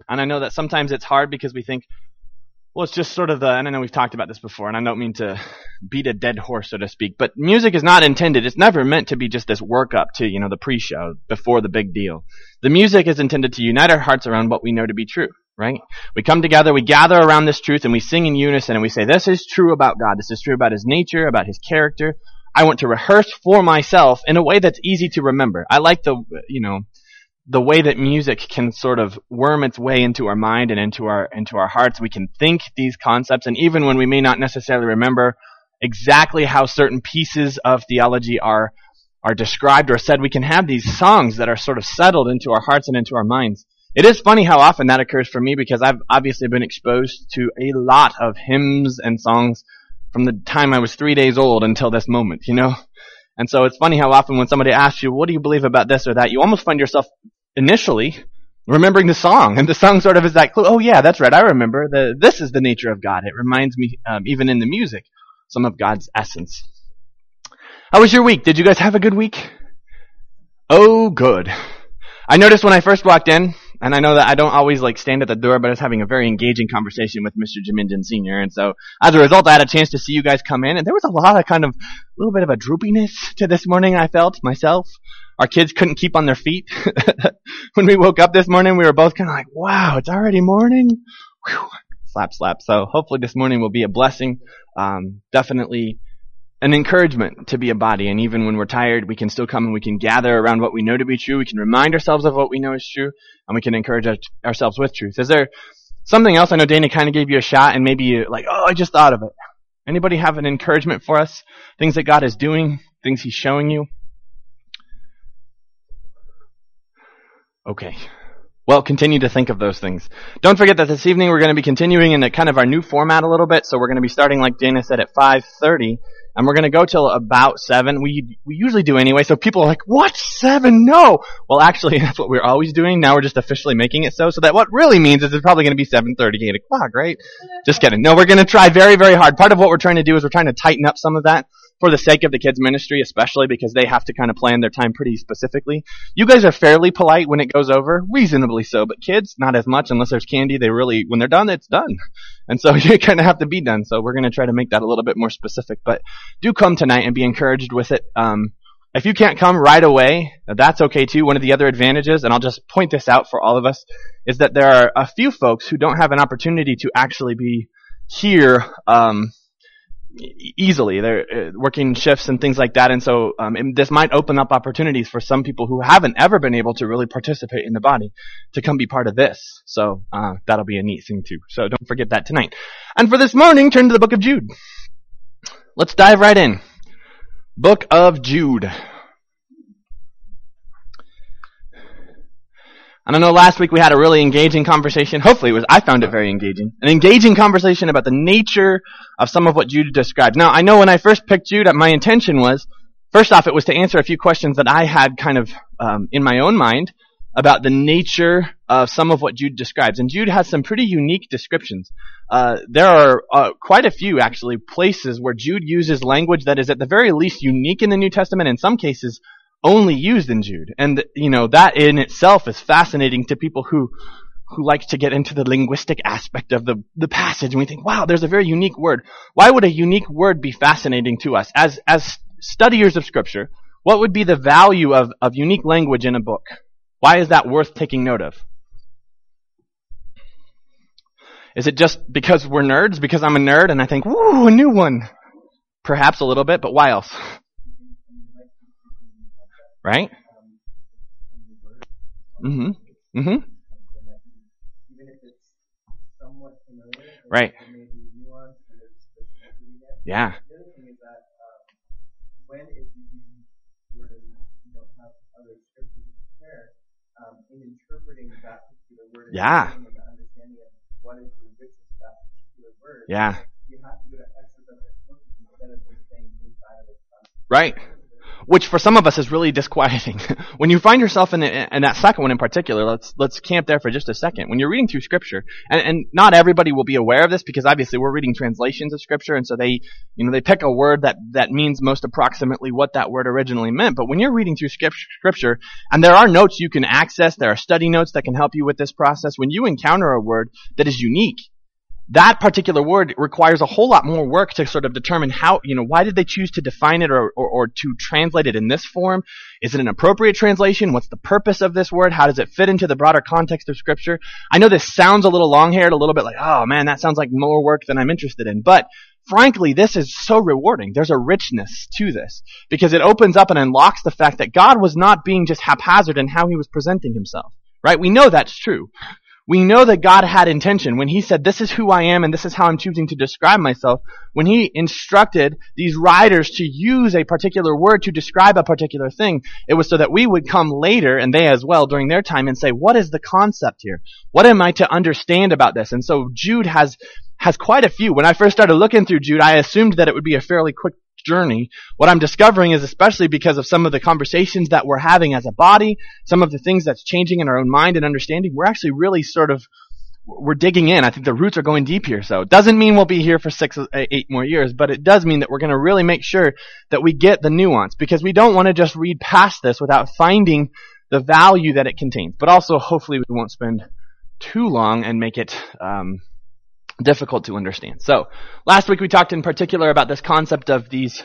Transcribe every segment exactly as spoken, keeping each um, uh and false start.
And I know that sometimes it's hard because we think, well, it's just sort of the, and I know we've talked about this before, and I don't mean to beat a dead horse, so to speak, but music is not intended, it's never meant to be just this workup to, you know, the pre-show, before the big deal. The music is intended to unite our hearts around what we know to be true, right? We come together, we gather around this truth, and we sing in unison, and we say, this is true about God, this is true about His nature, about His character. I want to rehearse for myself in a way that's easy to remember. I like the, you know, the way that music can sort of worm its way into our mind and into our into our hearts. We can think these concepts, and even when we may not necessarily remember exactly how certain pieces of theology are are described or said, we can have these songs that are sort of settled into our hearts and into our minds. It is funny how often that occurs for me, because I've obviously been exposed to a lot of hymns and songs from the time I was three days old until this moment, you know? And so it's funny how often when somebody asks you, what do you believe about this or that, you almost find yourself initially remembering the song, and the song sort of is that clue. Oh yeah, that's right, I remember. The, this is the nature of God. It reminds me, um, even in the music, some of God's essence. How was your week? Did you guys have a good week? Oh, good. I noticed when I first walked in, and I know that I don't always like stand at the door, but I was having a very engaging conversation with Mister Jaminjan Senior, and so as a result, I had a chance to see you guys come in, and there was a lot of kind of, a little bit of a droopiness to this morning, I felt, myself. Our kids couldn't keep on their feet. When we woke up this morning, we were both kind of like, wow, it's already morning? Whew. Slap, slap. So hopefully this morning will be a blessing. Um, definitely an encouragement to be a body. And even when we're tired, we can still come and we can gather around what we know to be true. We can remind ourselves of what we know is true. And we can encourage our, ourselves with truth. Is there something else? I know Dana kind of gave you a shot, and maybe you're like, oh, I just thought of it. Anybody have an encouragement for us? Things that God is doing? Things He's showing you? Okay. Well, continue to think of those things. Don't forget that this evening we're going to be continuing in a kind of our new format a little bit. So we're going to be starting, like Dana said, at five thirty. And we're going to go till about seven. We we usually do anyway. So people are like, what? seven? No. Well, actually, that's what we're always doing. Now we're just officially making it so. So that what really means is it's probably going to be seven thirty, eight o'clock, right? Just kidding. No, we're going to try very, very hard. Part of what we're trying to do is we're trying to tighten up some of that, for the sake of the kids' ministry, especially because they have to kind of plan their time pretty specifically. You guys are fairly polite when it goes over, reasonably so, but kids, not as much. Unless there's candy, they really, when they're done, it's done. And so you kind of have to be done. So we're going to try to make that a little bit more specific. But do come tonight and be encouraged with it. Um, if you can't come right away, that's okay too. One of the other advantages, and I'll just point this out for all of us, is that there are a few folks who don't have an opportunity to actually be here um easily. They're uh, working shifts and things like that, and so um, and this might open up opportunities for some people who haven't ever been able to really participate in the body to come be part of this. So uh, that'll be a neat thing too. So don't forget that tonight. And for this morning, turn to the book of Jude. Let's dive right in. Book of Jude. And I know last week we had a really engaging conversation. Hopefully it was, I found it very engaging. An engaging conversation about the nature of some of what Jude describes. Now, I know when I first picked Jude, my intention was, first off, it was to answer a few questions that I had kind of um, in my own mind about the nature of some of what Jude describes. And Jude has some pretty unique descriptions. Uh, there are uh, quite a few, actually, places where Jude uses language that is at the very least unique in the New Testament, in some cases only used in Jude. And, you know, that in itself is fascinating to people who who like to get into the linguistic aspect of the, the passage. And we think, wow, there's a very unique word. Why would a unique word be fascinating to us? As as studiers of Scripture, what would be the value of, of unique language in a book? Why is that worth taking note of? Is it just because we're nerds? Because I'm a nerd and I think, woo, a new one. Perhaps a little bit, but why else? Right? Mm-hmm. Mm-hmm. Right. Yeah. Yeah. Yeah. Right. which for some of us is really disquieting. When you find yourself in, the, in that second one in particular, let's let's camp there for just a second. When you're reading through Scripture, and, and not everybody will be aware of this because obviously we're reading translations of Scripture, and so they, you know, they pick a word that, that means most approximately what that word originally meant. But when you're reading through Scripture, and there are notes you can access, there are study notes that can help you with this process, when you encounter a word that is unique, that particular word requires a whole lot more work to sort of determine how, you know, why did they choose to define it or, or, or to translate it in this form? Is it an appropriate translation? What's the purpose of this word? How does it fit into the broader context of Scripture? I know this sounds a little long-haired, a little bit like, oh man, that sounds like more work than I'm interested in. But frankly, this is so rewarding. There's a richness to this because it opens up and unlocks the fact that God was not being just haphazard in how he was presenting himself, right? We know that's true. We know that God had intention when he said, this is who I am and this is how I'm choosing to describe myself. When he instructed these writers to use a particular word to describe a particular thing, it was so that we would come later, and they as well during their time, and say, what is the concept here? What am I to understand about this? And so Jude has has quite a few. When I first started looking through Jude, I assumed that it would be a fairly quick journey. What I'm discovering is, especially because of some of the conversations that we're having as a body, some of the things that's changing in our own mind and understanding, we're actually really sort of, we're digging in. I think the roots are going deep here. So it doesn't mean we'll be here for six, eight more years, but it does mean that we're going to really make sure that we get the nuance, because we don't want to just read past this without finding the value that it contains. But also, hopefully, we won't spend too long and make it um, difficult to understand. So, last week we talked in particular about this concept of these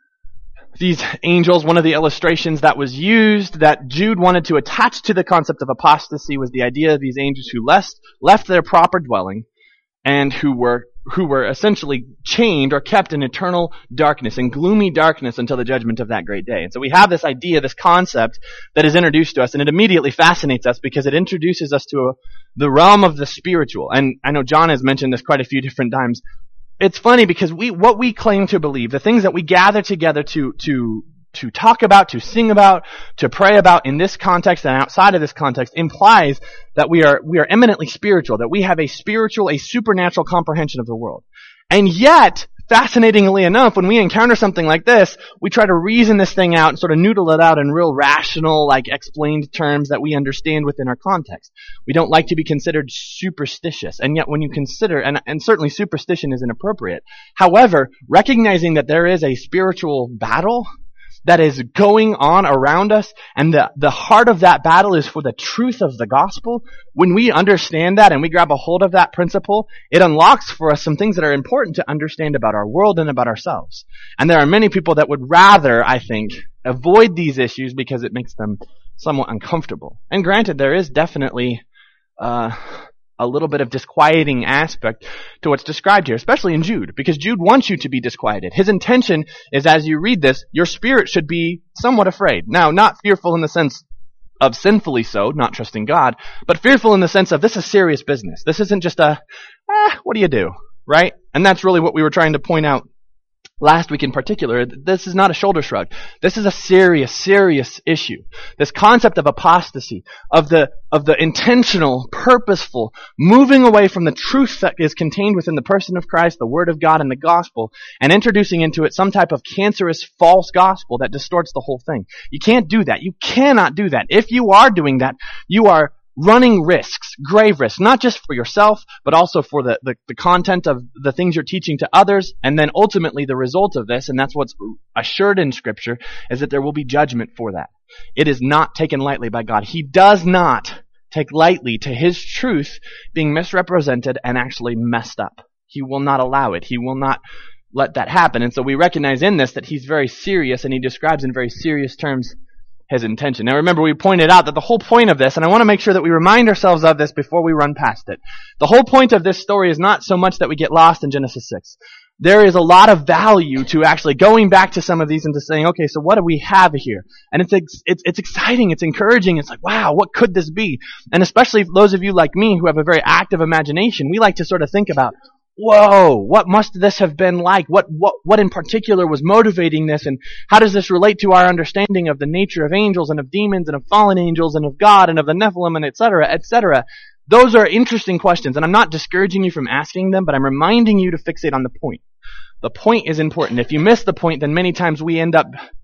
these angels. One of the illustrations that was used that Jude wanted to attach to the concept of apostasy was the idea of these angels who left left their proper dwelling and who were who were essentially chained or kept in eternal darkness, in gloomy darkness until the judgment of that great day. And so we have this idea, this concept that is introduced to us, and it immediately fascinates us because it introduces us to a, the realm of the spiritual. And I know John has mentioned this quite a few different times. It's funny because we, what we claim to believe, the things that we gather together to, to, to talk about, to sing about, to pray about in this context and outside of this context implies that we are, we are eminently spiritual, that we have a spiritual, a supernatural comprehension of the world. And yet, fascinatingly enough, when we encounter something like this, we try to reason this thing out and sort of noodle it out in real rational, like explained terms that we understand within our context. We don't like to be considered superstitious. And yet when you consider, and, and certainly superstition is inappropriate. However, recognizing that there is a spiritual battle that is going on around us, and the, the heart of that battle is for the truth of the gospel. When we understand that and we grab a hold of that principle, it unlocks for us some things that are important to understand about our world and about ourselves. And there are many people that would rather, I think, avoid these issues because it makes them somewhat uncomfortable. And granted, there is definitely uh a little bit of disquieting aspect to what's described here, especially in Jude, because Jude wants you to be disquieted. His intention is, as you read this, your spirit should be somewhat afraid. Now, not fearful in the sense of sinfully so, not trusting God, but fearful in the sense of this is serious business. This isn't just a, eh, what do you do, right? And that's really what we were trying to point out last week in particular. This is not a shoulder shrug. This is a serious, serious issue. This concept of apostasy, of the of the intentional, purposeful, moving away from the truth that is contained within the person of Christ, the Word of God, and the gospel, and introducing into it some type of cancerous false gospel that distorts the whole thing. You can't do that. You cannot do that. If you are doing that, you are running risks, grave risks, not just for yourself, but also for the, the, the content of the things you're teaching to others, and then ultimately the result of this, and that's what's assured in Scripture, is that there will be judgment for that. It is not taken lightly by God. He does not take lightly to His truth being misrepresented and actually messed up. He will not allow it. He will not let that happen. And so we recognize in this that He's very serious, and He describes in very serious terms His intention. Now remember, we pointed out that the whole point of this, and I want to make sure that we remind ourselves of this before we run past it. The whole point of this story is not so much that we get lost in Genesis six. There is a lot of value to actually going back to some of these and to saying, okay, so what do we have here? And it's it's it's exciting, it's encouraging, it's like, wow, what could this be? And especially those of you like me who have a very active imagination, we like to sort of think about, whoa, what must this have been like? What, what, what in particular was motivating this? And how does this relate to our understanding of the nature of angels and of demons and of fallen angels and of God and of the Nephilim and et cetera, et cetera? Those are interesting questions, and I'm not discouraging you from asking them, but I'm reminding you to fixate on the point. The point is important. If you miss the point, then many times we end up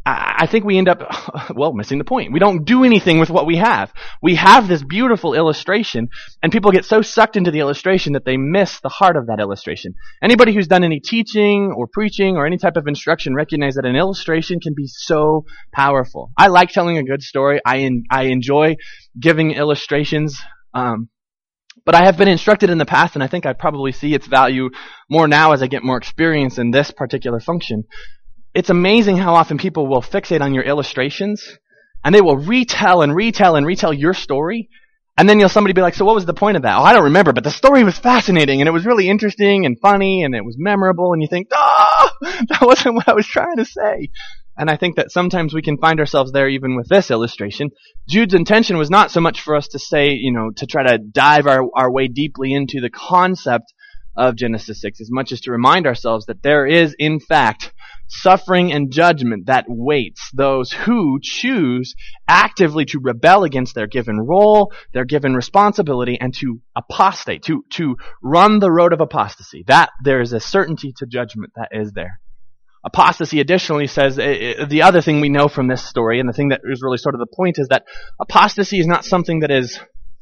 I think we end up, well, missing the point. We don't do anything with what we have. We have this beautiful illustration, and people get so sucked into the illustration that they miss the heart of that illustration. Anybody who's done any teaching or preaching or any type of instruction recognize that an illustration can be so powerful. I like telling a good story. I en- I enjoy giving illustrations, um, but I have been instructed in the past, and I think I probably see its value more now as I get more experience in this particular function. It's amazing how often people will fixate on your illustrations, and they will retell and retell and retell your story, and then you'll somebody be like, so what was the point of that? Oh, I don't remember, but the story was fascinating, and it was really interesting and funny, and it was memorable, and you think, oh, that wasn't what I was trying to say. And I think that sometimes we can find ourselves there even with this illustration. Jude's intention was not so much for us to say, you know, to try to dive our, our way deeply into the concept of Genesis six, as much as to remind ourselves that there is, in fact, suffering and judgment that waits those who choose actively to rebel against their given role, their given responsibility, and to apostate, to, to run the road of apostasy. That there is a certainty to judgment that is there. Apostasy additionally says, uh, the other thing we know from this story, and the thing that is really sort of the point, is that apostasy is not something that is,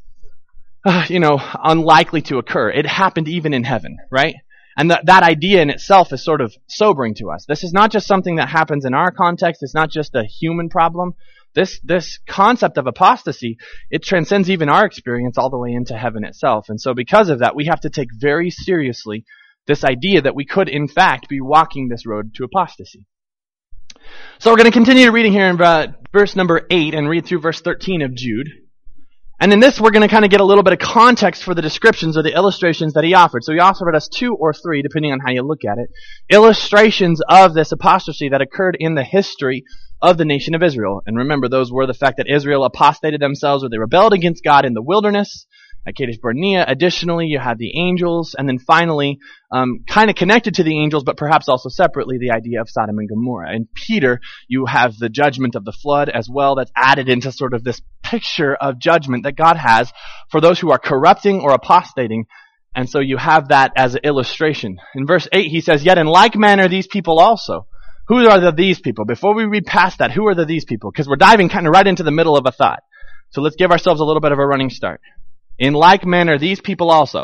uh, you know, unlikely to occur. It happened even in heaven, right? And that that idea in itself is sort of sobering to us. This is not just something that happens in our context. It's not just a human problem. This this concept of apostasy, it transcends even our experience all the way into heaven itself. And so because of that, we have to take very seriously this idea that we could, in fact, be walking this road to apostasy. So we're going to continue reading here in uh, verse number eight and read through verse thirteen of Jude. And in this, we're going to kind of get a little bit of context for the descriptions or the illustrations that he offered. So he offered us two or three, depending on how you look at it, illustrations of this apostasy that occurred in the history of the nation of Israel. And remember, those were the fact that Israel apostated themselves, or they rebelled against God in the wilderness at Kadesh Barnea. Additionally, you have the angels. And then finally, um, kind of connected to the angels, but perhaps also separately, the idea of Sodom and Gomorrah. In Peter, you have the judgment of the flood as well. That's added into sort of this picture of judgment that God has for those who are corrupting or apostating. And so you have that as an illustration. In verse eight, he says, yet in like manner these people also. Who are the these people? Before we read past that, who are the these people? Because we're diving kind of right into the middle of a thought. So let's give ourselves a little bit of a running start. In like manner, these people also.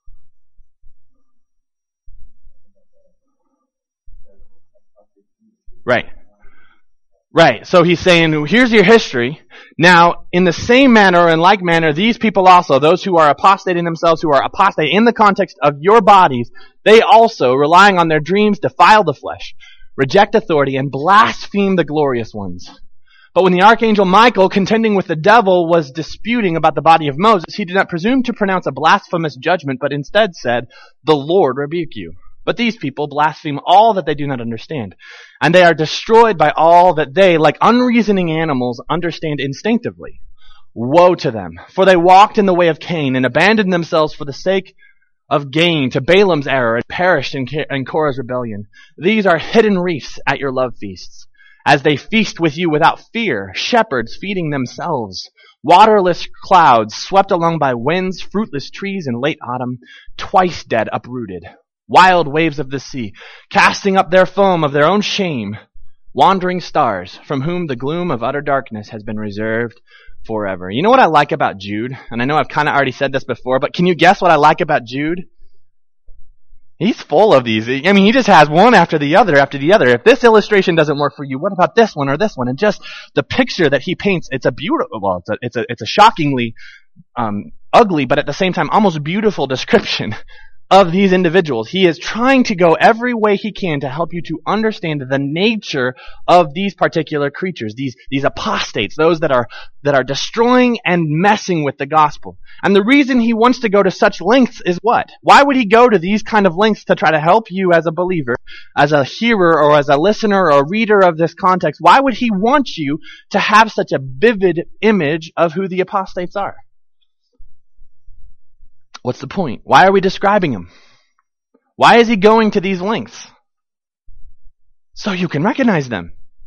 Right. Right. So he's saying, here's your history. Now, in the same manner, in like manner, these people also, those who are apostating themselves, who are apostate in the context of your bodies, they also, relying on their dreams, defile the flesh, reject authority, and blaspheme the glorious ones. But when the archangel Michael, contending with the devil, was disputing about the body of Moses, he did not presume to pronounce a blasphemous judgment, but instead said, the Lord rebuke you. But these people blaspheme all that they do not understand, and they are destroyed by all that they, like unreasoning animals, understand instinctively. Woe to them, for they walked in the way of Cain, and abandoned themselves for the sake of gain to Balaam's error, and perished in Korah's rebellion. These are hidden reefs at your love feasts, as they feast with you without fear, shepherds feeding themselves, waterless clouds swept along by winds, fruitless trees in late autumn, twice dead uprooted, wild waves of the sea, casting up their foam of their own shame, wandering stars, from whom the gloom of utter darkness has been reserved forever. You know what I like about Jude? And I know I've kind of already said this before, but can you guess what I like about Jude? He's full of these. I mean, he just has one after the other after the other. If this illustration doesn't work for you, what about this one or this one? And just the picture that he paints, it's a beautiful, well, it's a, it's a, it's a shockingly um, ugly, but at the same time almost beautiful description of these individuals. He is trying to go every way he can to help you to understand the nature of these particular creatures, these these apostates, those that are that are destroying and messing with the gospel. And the reason he wants to go to such lengths is what? Why would he go to these kind of lengths to try to help you as a believer, as a hearer or as a listener or a reader of this context? Why would he want you to have such a vivid image of who the apostates are? What's the point? Why are we describing them? Why is he going to these lengths? So you can recognize them.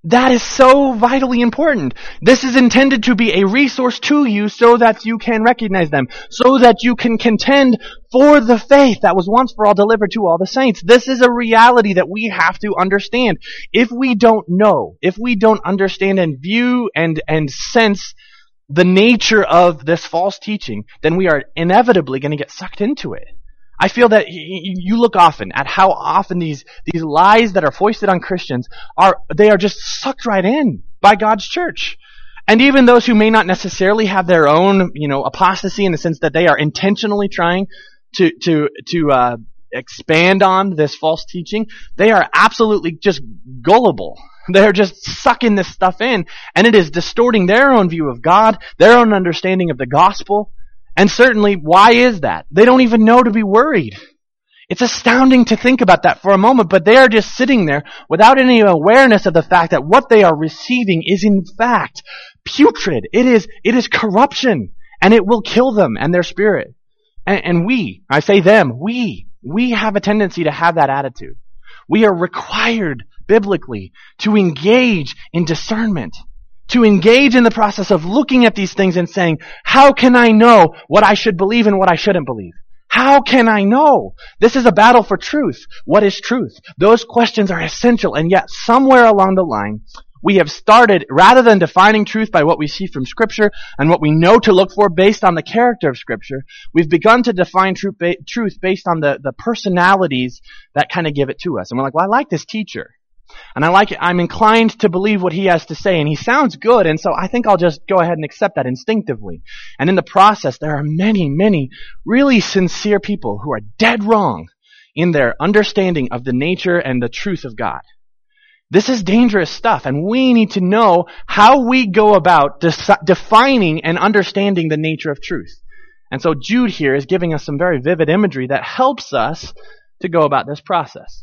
That is so vitally important. This is intended to be a resource to you so that you can recognize them, so that you can contend for the faith that was once for all delivered to all the saints. This is a reality that we have to understand. If we don't know, if we don't understand and view and, and sense the nature of this false teaching, then we are inevitably going to get sucked into it. I feel that you look often at how often these, these lies that are foisted on Christians are, they are just sucked right in by God's church. And even those who may not necessarily have their own, you know, apostasy in the sense that they are intentionally trying to, to, to, uh, expand on this false teaching, they are absolutely just gullible. They're just sucking this stuff in, and it is distorting their own view of God, their own understanding of the gospel. And certainly, why is that? They don't even know to be worried. It's astounding to think about that for a moment, but they are just sitting there without any awareness of the fact that what they are receiving is in fact putrid. It is, it is corruption, and it will kill them and their spirit. And, and we, I say them, we, we have a tendency to have that attitude. We are required biblically to engage in discernment, to engage in the process of looking at these things and saying, how can I know what I should believe and what I shouldn't believe? How can I know? This is a battle for truth. What is truth? Those questions are essential, and yet somewhere along the line, we have started, rather than defining truth by what we see from Scripture and what we know to look for based on the character of Scripture, we've begun to define truth, ba- truth based on the, the personalities that kind of give it to us. And we're like, well, I like this teacher. And I like it. I'm inclined to believe what he has to say, and he sounds good, and so I think I'll just go ahead and accept that instinctively. And in the process, there are many, many really sincere people who are dead wrong in their understanding of the nature and the truth of God. This is dangerous stuff, and we need to know how we go about de- defining and understanding the nature of truth. And so Jude here is giving us some very vivid imagery that helps us to go about this process.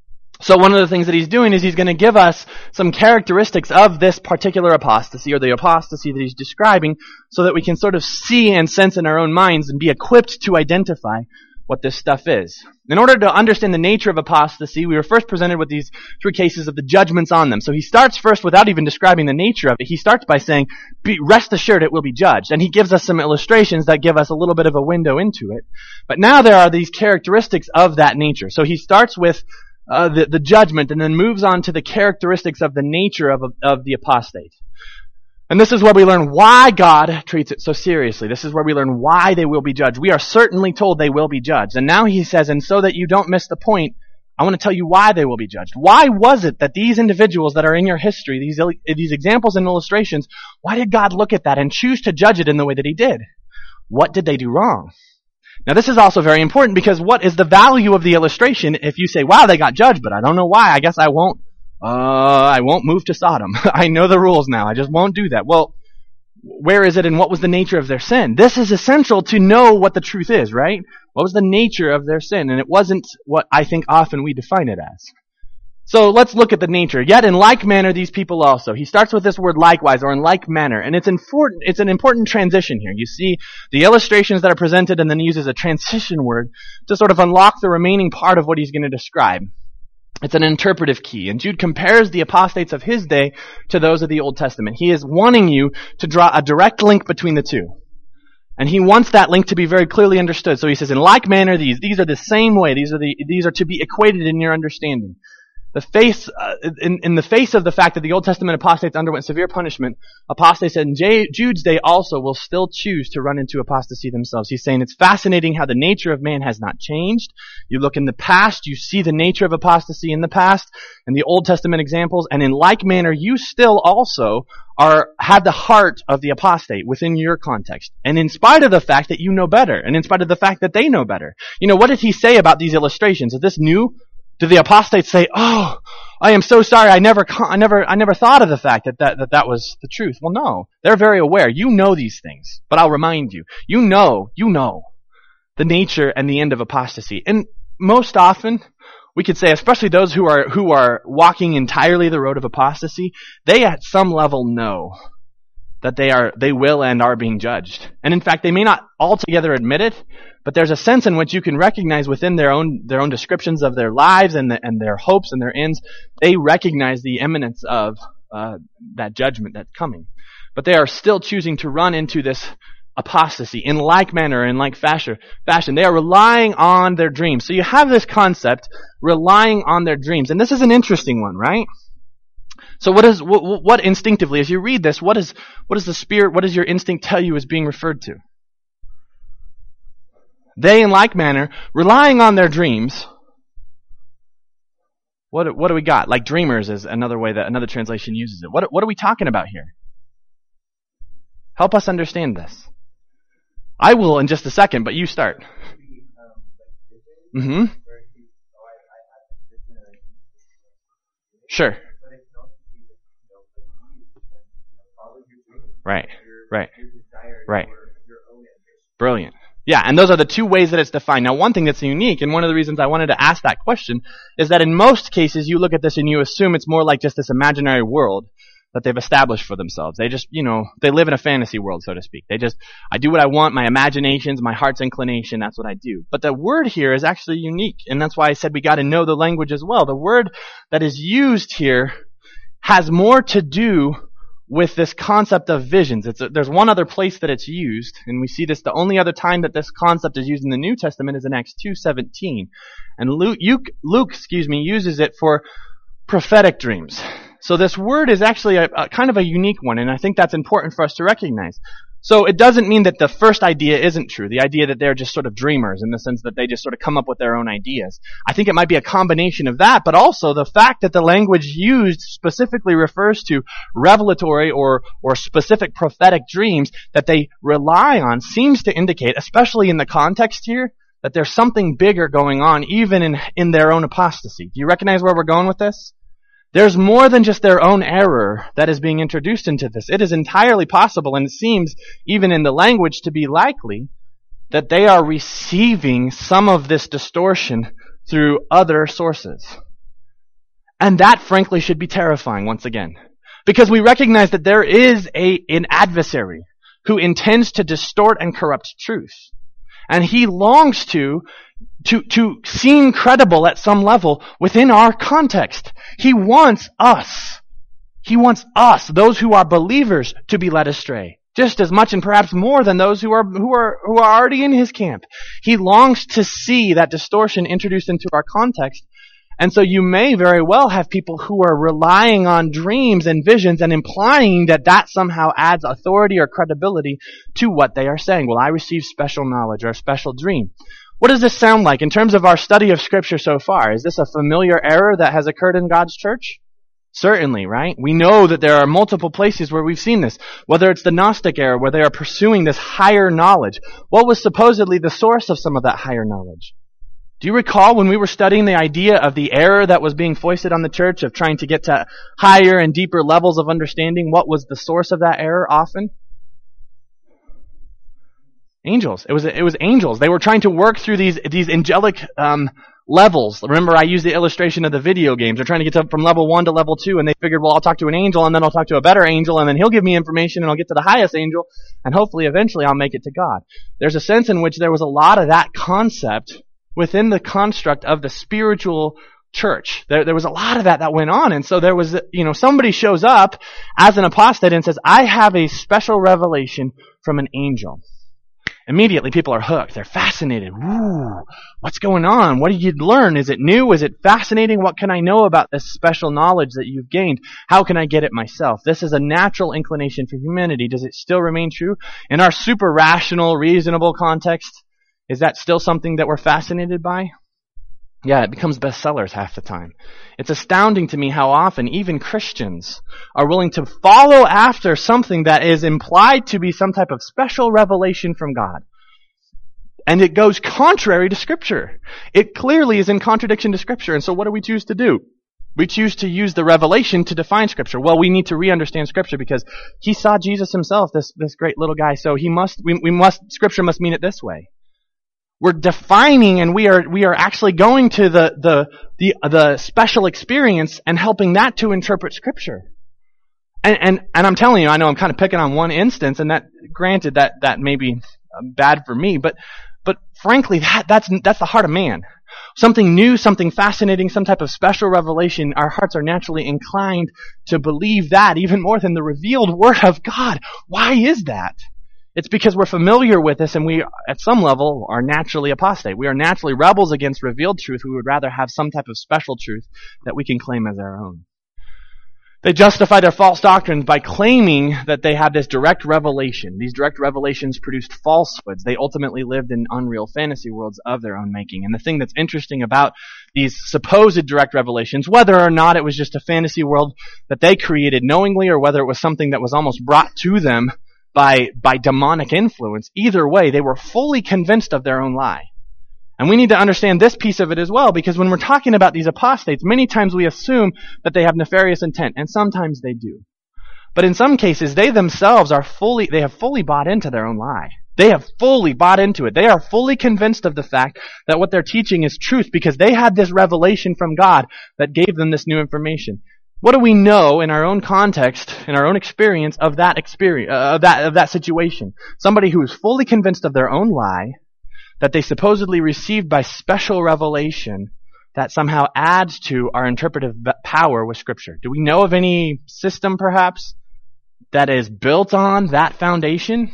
So one of the things that he's doing is he's going to give us some characteristics of this particular apostasy, or the apostasy that he's describing, so that we can sort of see and sense in our own minds and be equipped to identify what this stuff is. In order to understand the nature of apostasy, we were first presented with these three cases of the judgments on them. So he starts first without even describing the nature of it. He starts by saying, be, rest assured it will be judged. And he gives us some illustrations that give us a little bit of a window into it. But now there are these characteristics of that nature. So he starts with Uh, the, the judgment, and then moves on to the characteristics of the nature of, of the apostate. And this is where we learn why God treats it so seriously. This is where we learn why they will be judged. We are certainly told they will be judged. And now he says, and so that you don't miss the point, I want to tell you why they will be judged. Why was it that these individuals that are in your history, these, these examples and illustrations, why did God look at that and choose to judge it in the way that he did? What did they do wrong? Now this is also very important, because what is the value of the illustration if you say, wow, they got judged, but I don't know why. I guess I won't, uh, I won't move to Sodom. I know the rules now. I just won't do that. Well, where is it and what was the nature of their sin? This is essential to know what the truth is, right? What was the nature of their sin? And it wasn't what I think often we define it as. So let's look at the nature. Yet in like manner, these people also. He starts with this word likewise, or in like manner. And it's important, it's an important transition here. You see the illustrations that are presented, and then he uses a transition word to sort of unlock the remaining part of what he's going to describe. It's an interpretive key. And Jude compares the apostates of his day to those of the Old Testament. He is wanting you to draw a direct link between the two. And he wants that link to be very clearly understood. So he says, in like manner, these, these are the same way. These are the, these are to be equated in your understanding. The face, uh, in, in the face of the fact that the Old Testament apostates underwent severe punishment, apostates in J- Jude's day also will still choose to run into apostasy themselves. He's saying it's fascinating how the nature of man has not changed. You look in the past, you see the nature of apostasy in the past, and the Old Testament examples, and in like manner, you still also are, have the heart of the apostate within your context. And in spite of the fact that you know better, and in spite of the fact that they know better. You know, what did he say about these illustrations? Is this new? Do the apostates say, "Oh, I am so sorry. I never, I never, I never thought of the fact that that, that that was the truth"? Well, no. They're very aware. You know these things. But I'll remind you. You know, you know the nature and the end of apostasy. And most often, we could say, especially those who are, who are walking entirely the road of apostasy, they at some level know that they are, they will and are being judged. And in fact, they may not altogether admit it, but there's a sense in which you can recognize within their own, their own descriptions of their lives and the, and their hopes and their ends, they recognize the imminence of, uh, that judgment that's coming. But they are still choosing to run into this apostasy in like manner, in like fashion. Fashion. They are relying on their dreams. So you have this concept, relying on their dreams. And this is an interesting one, right? So what is, what, what instinctively, as you read this, what is, what is the Spirit, what does your instinct tell you is being referred to? They, in like manner, relying on their dreams. What, what do we got? Like dreamers is another way that another translation uses it. What, what are we talking about here? Help us understand this. I will in just a second, but you start. Mm-hmm. Sure. Right. Right. Right. Brilliant. Yeah, and those are the two ways that it's defined. Now, one thing that's unique, and one of the reasons I wanted to ask that question, is that in most cases you look at this and you assume it's more like just this imaginary world that they've established for themselves. They just, you know, they live in a fantasy world, so to speak. They just, I do what I want, my imaginations, my heart's inclination, that's what I do. But the word here is actually unique, and that's why I said we got to know the language as well. The word that is used here has more to do with this concept of visions. It's a, there's one other place that it's used, and we see this, the only other time that this concept is used in the New Testament is in Acts two seventeen. And Luke, Luke, Luke excuse me, uses it for prophetic dreams. So this word is actually a, a kind of a unique one, and I think that's important for us to recognize. So it doesn't mean that the first idea isn't true, the idea that they're just sort of dreamers in the sense that they just sort of come up with their own ideas. I think it might be a combination of that, but also the fact that the language used specifically refers to revelatory or, or specific prophetic dreams that they rely on seems to indicate, especially in the context here, that there's something bigger going on even in, in their own apostasy. Do you recognize where we're going with this? There's more than just their own error that is being introduced into this. It is entirely possible, and it seems, even in the language, to be likely that they are receiving some of this distortion through other sources. And that, frankly, should be terrifying once again. Because we recognize that there is a, an adversary who intends to distort and corrupt truth. And he longs to To, to seem credible at some level within our context. He wants us, he wants us, those who are believers, to be led astray. Just as much and perhaps more than those who are, who are, who are already in his camp. He longs to see that distortion introduced into our context. And so you may very well have people who are relying on dreams and visions and implying that that somehow adds authority or credibility to what they are saying. Well, I received special knowledge or a special dream. What does this sound like in terms of our study of Scripture so far? Is this a familiar error that has occurred in God's church? Certainly, right? We know that there are multiple places where we've seen this. Whether it's the Gnostic era, where they are pursuing this higher knowledge. What was supposedly the source of some of that higher knowledge? Do you recall when we were studying the idea of the error that was being foisted on the church of trying to get to higher and deeper levels of understanding? What was the source of that error often? Angels. It was it was angels. They were trying to work through these these angelic um, levels. Remember, I used the illustration of the video games. They're trying to get to, from level one to level two, and they figured, well, I'll talk to an angel, and then I'll talk to a better angel, and then he'll give me information, and I'll get to the highest angel, and hopefully, eventually, I'll make it to God. There's a sense in which there was a lot of that concept within the construct of the spiritual church. There, there was a lot of that that went on, and so there was, you know, somebody shows up as an apostate and says, I have a special revelation from an angel. Immediately, people are hooked. They're fascinated. Ooh, what's going on? What did you learn? Is it new? Is it fascinating? What can I know about this special knowledge that you've gained? How can I get it myself? This is a natural inclination for humanity. Does it still remain true? In our super rational, reasonable context, is that still something that we're fascinated by? Yeah, it becomes bestsellers half the time. It's astounding to me how often even Christians are willing to follow after something that is implied to be some type of special revelation from God. And it goes contrary to Scripture. It clearly is in contradiction to Scripture. And so what do we choose to do? We choose to use the revelation to define Scripture. Well, we need to re-understand Scripture because he saw Jesus himself, this, this great little guy. So he must, we, we must, Scripture must mean it this way. We're defining, and we are we are actually going to the the the the special experience and helping that to interpret Scripture. And and and I'm telling you, I know I'm kind of picking on one instance, and that granted that that may be bad for me, but but frankly, that that's that's the heart of man. Something new, something fascinating, some type of special revelation, our hearts are naturally inclined to believe that even more than the revealed Word of God. Why is that? It's because we're familiar with this and we, at some level, are naturally apostate. We are naturally rebels against revealed truth. We would rather have some type of special truth that we can claim as our own. They justify their false doctrines by claiming that they have this direct revelation. These direct revelations produced falsehoods. They ultimately lived in unreal fantasy worlds of their own making. And the thing that's interesting about these supposed direct revelations, whether or not it was just a fantasy world that they created knowingly or whether it was something that was almost brought to them by, by demonic influence, either way, they were fully convinced of their own lie. And we need to understand this piece of it as well, because when we're talking about these apostates, many times we assume that they have nefarious intent, and sometimes they do. But in some cases, they themselves are fully, they have fully bought into their own lie. They have fully bought into it. They are fully convinced of the fact that what they're teaching is truth because they had this revelation from God that gave them this new information. What do we know in our own context, in our own experience of that experience, uh, of that, of that situation? Somebody who is fully convinced of their own lie, that they supposedly received by special revelation that somehow adds to our interpretive power with Scripture. Do we know of any system, perhaps, that is built on that foundation?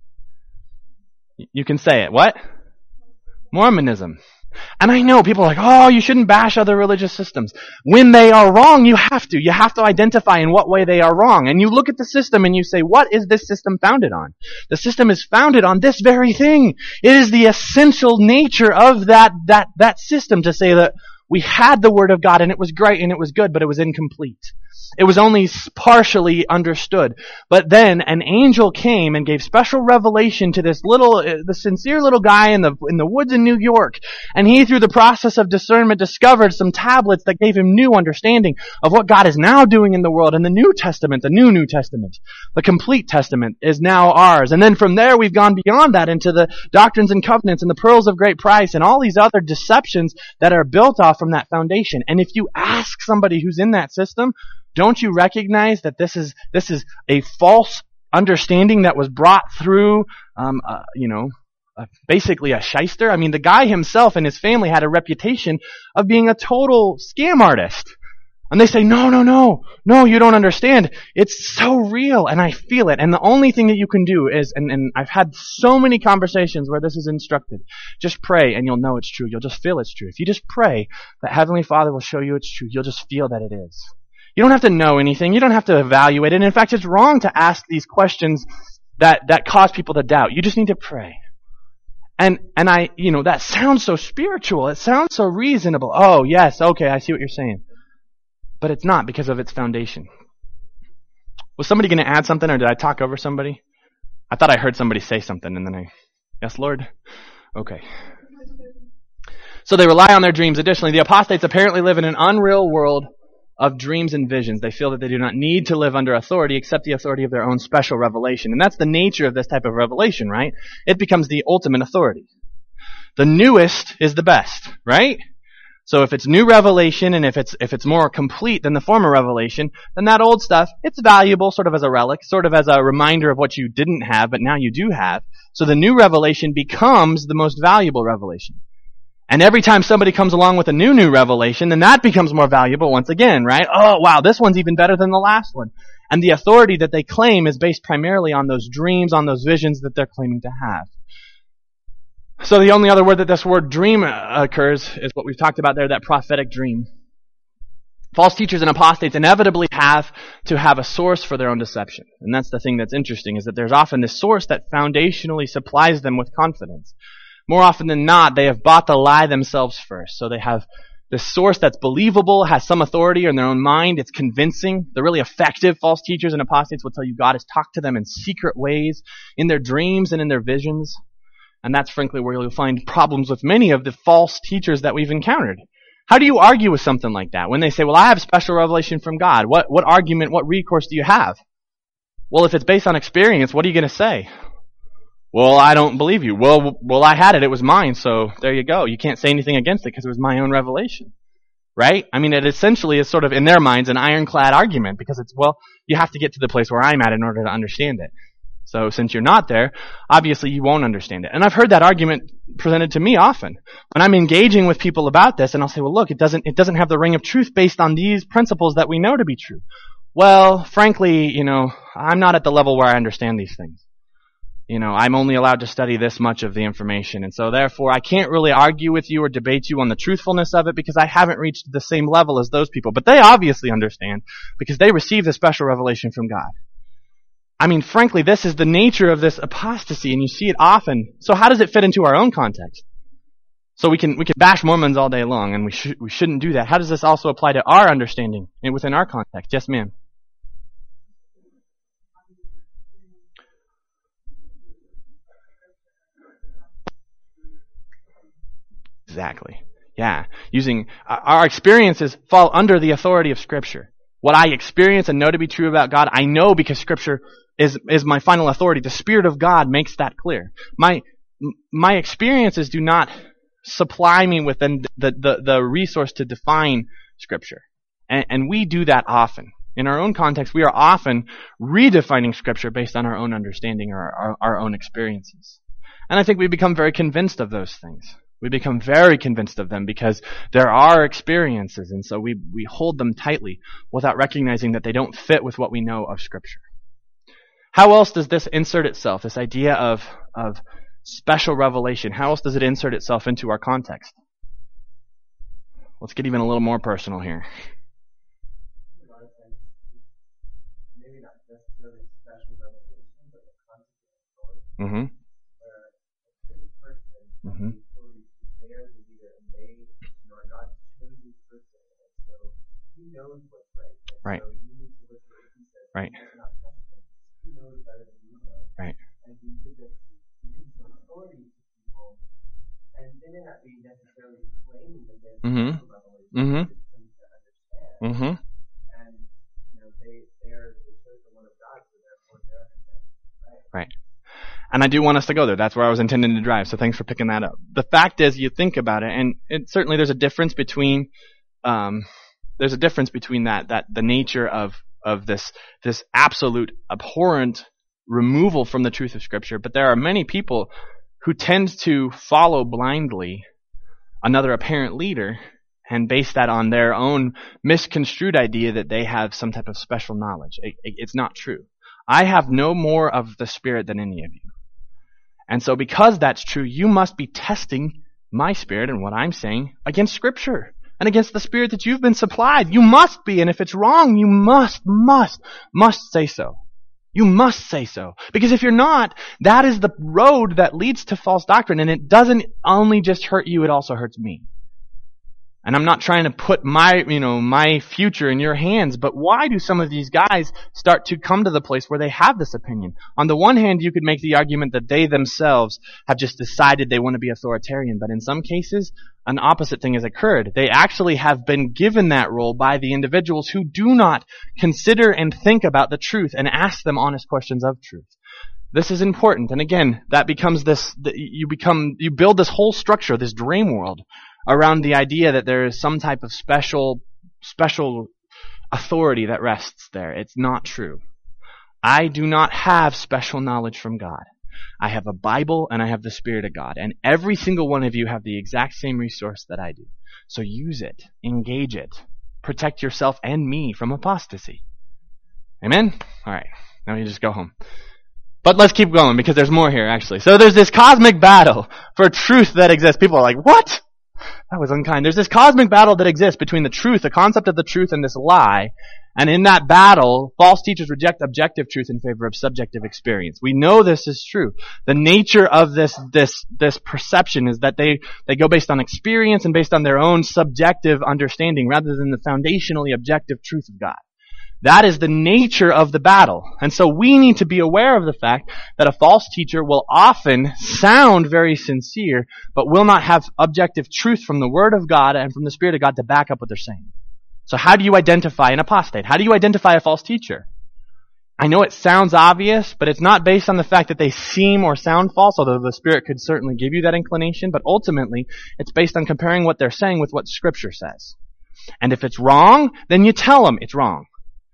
You can say it. What? Mormonism. And I know people are like, oh, you shouldn't bash other religious systems. When they are wrong, you have to. You have to identify in what way they are wrong. And you look at the system and you say, what is this system founded on? The system is founded on this very thing. It is the essential nature of that, that, that system to say that we had the Word of God and it was great and it was good, but it was incomplete. It was only partially understood. But then an angel came and gave special revelation to this little, uh, the sincere little guy in the in the woods in New York. And he, through the process of discernment, discovered some tablets that gave him new understanding of what God is now doing in the world. And the New Testament, the new New Testament, the complete Testament is now ours. And then from there we've gone beyond that into the doctrines and covenants and the pearls of great price and all these other deceptions that are built off from that foundation. And if you ask somebody who's in that system, don't you recognize that this is this is a false understanding that was brought through, um, uh, you know, uh, basically a shyster? I mean, the guy himself and his family had a reputation of being a total scam artist. And they say, no, no, no, no, you don't understand. It's so real, and I feel it. And the only thing that you can do is, and, and I've had so many conversations where this is instructed, just pray and you'll know it's true. You'll just feel it's true. If you just pray that Heavenly Father will show you it's true, you'll just feel that it is. You don't have to know anything. You don't have to evaluate it. And in fact, it's wrong to ask these questions that, that cause people to doubt. You just need to pray. And, and I, you know, that sounds so spiritual. It sounds so reasonable. Oh, yes, okay, I see what you're saying. But it's not because of its foundation. Was somebody going to add something, or did I talk over somebody? I thought I heard somebody say something, and then I, yes, Lord? Okay. So they rely on their dreams. Additionally, the apostates apparently live in an unreal world of dreams and visions. They feel that they do not need to live under authority except the authority of their own special revelation. And that's the nature of this type of revelation, right? It becomes the ultimate authority. The newest is the best, right? So if it's new revelation and if it's if it's more complete than the former revelation, then that old stuff, it's valuable sort of as a relic, sort of as a reminder of what you didn't have, but now you do have. So the new revelation becomes the most valuable revelation. And every time somebody comes along with a new, new revelation, then that becomes more valuable once again, right? Oh, wow, this one's even better than the last one. And the authority that they claim is based primarily on those dreams, on those visions that they're claiming to have. So the only other word that this word dream occurs is what we've talked about there, that prophetic dream. False teachers and apostates inevitably have to have a source for their own deception. And that's the thing that's interesting, is that there's often this source that foundationally supplies them with confidence. More often than not, they have bought the lie themselves first. So they have this source that's believable, has some authority in their own mind. It's convincing. The really effective false teachers and apostates will tell you God has talked to them in secret ways, in their dreams and in their visions. And that's frankly where you'll find problems with many of the false teachers that we've encountered. How do you argue with something like that? When they say, well, I have special revelation from God. What, what argument, what recourse do you have? Well, if it's based on experience, what are you going to say? Well, I don't believe you. Well, well, I had it. It was mine. So there you go. You can't say anything against it because it was my own revelation. Right? I mean, it essentially is sort of, in their minds, an ironclad argument because it's, well, you have to get to the place where I'm at in order to understand it. So since you're not there, obviously you won't understand it. And I've heard that argument presented to me often. When I'm engaging with people about this, and I'll say, well, look, it doesn't, it doesn't have the ring of truth based on these principles that we know to be true. Well, frankly, you know, I'm not at the level where I understand these things. You know, I'm only allowed to study this much of the information, and so therefore I can't really argue with you or debate you on the truthfulness of it because I haven't reached the same level as those people. But they obviously understand because they received a special revelation from God. I mean, frankly, this is the nature of this apostasy, and you see it often. So how does it fit into our own context? So we can we can bash Mormons all day long, and we should we shouldn't do that. How does this also apply to our understanding and within our context? Yes, ma'am. Exactly. Yeah. Using uh, our experiences fall under the authority of Scripture. What I experience and know to be true about God, I know because Scripture is is my final authority. The Spirit of God makes that clear. My my experiences do not supply me with the the, the resource to define Scripture, and, and we do that often. In our own context, we are often redefining Scripture based on our own understanding or our, our own experiences. And I think we become very convinced of those things. We become very convinced of them because they're our experiences, and so we, we hold them tightly without recognizing that they don't fit with what we know of Scripture. How else does this insert itself, this idea of, of special revelation, how else does it insert itself into our context? Let's get even a little more personal here. Maybe not necessarily special revelation, but the concept of authority. Mm-hmm. Where a big person Mm-hmm. knows what's right. And right. So you need to listen to what he says. Right. He's not questioning. He knows better than you know. Right. And we give this, we give some authority to people, and they may not be necessarily claiming that they're mm-hmm. special revelation. Mm-hmm. Just claim to understand. Mm-hmm. And you know, they they're the chosen one of God, so therefore they're understanding. Right. Right. And I do want us to go there. That's where I was intending to drive. So thanks for picking that up. The fact is, you think about it, and it, certainly there's a difference between, um, there's a difference between that, that the nature of of this this absolute abhorrent removal from the truth of Scripture. But there are many people who tend to follow blindly another apparent leader and base that on their own misconstrued idea that they have some type of special knowledge. It, it, it's not true. I have no more of the Spirit than any of you. And so because that's true, you must be testing my spirit and what I'm saying against Scripture and against the Spirit that you've been supplied. You must be, and if it's wrong, you must, must, must say so. You must say so. Because if you're not, that is the road that leads to false doctrine, and it doesn't only just hurt you, it also hurts me. And I'm not trying to put my, you know, my future in your hands, but why do some of these guys start to come to the place where they have this opinion? On the one hand, you could make the argument that they themselves have just decided they want to be authoritarian, but in some cases, an opposite thing has occurred. They actually have been given that role by the individuals who do not consider and think about the truth and ask them honest questions of truth. This is important, and again, that becomes this, you become, you build this whole structure, this dream world, around the idea that there is some type of special, special authority that rests there. It's not true. I do not have special knowledge from God. I have a Bible and I have the Spirit of God. And every single one of you have the exact same resource that I do. So use it. Engage it. Protect yourself and me from apostasy. Amen? Alright. Now you just go home. But let's keep going because there's more here actually. So there's this cosmic battle for truth that exists. People are like, what? That was unkind. There's this cosmic battle that exists between the truth, the concept of the truth, and this lie. And in that battle, false teachers reject objective truth in favor of subjective experience. We know this is true. The nature of this this this perception is that they, they go based on experience and based on their own subjective understanding rather than the foundationally objective truth of God. That is the nature of the battle. And so we need to be aware of the fact that a false teacher will often sound very sincere, but will not have objective truth from the Word of God and from the Spirit of God to back up what they're saying. So how do you identify an apostate? How do you identify a false teacher? I know it sounds obvious, but it's not based on the fact that they seem or sound false, although the Spirit could certainly give you that inclination, but ultimately it's based on comparing what they're saying with what Scripture says. And if it's wrong, then you tell them it's wrong.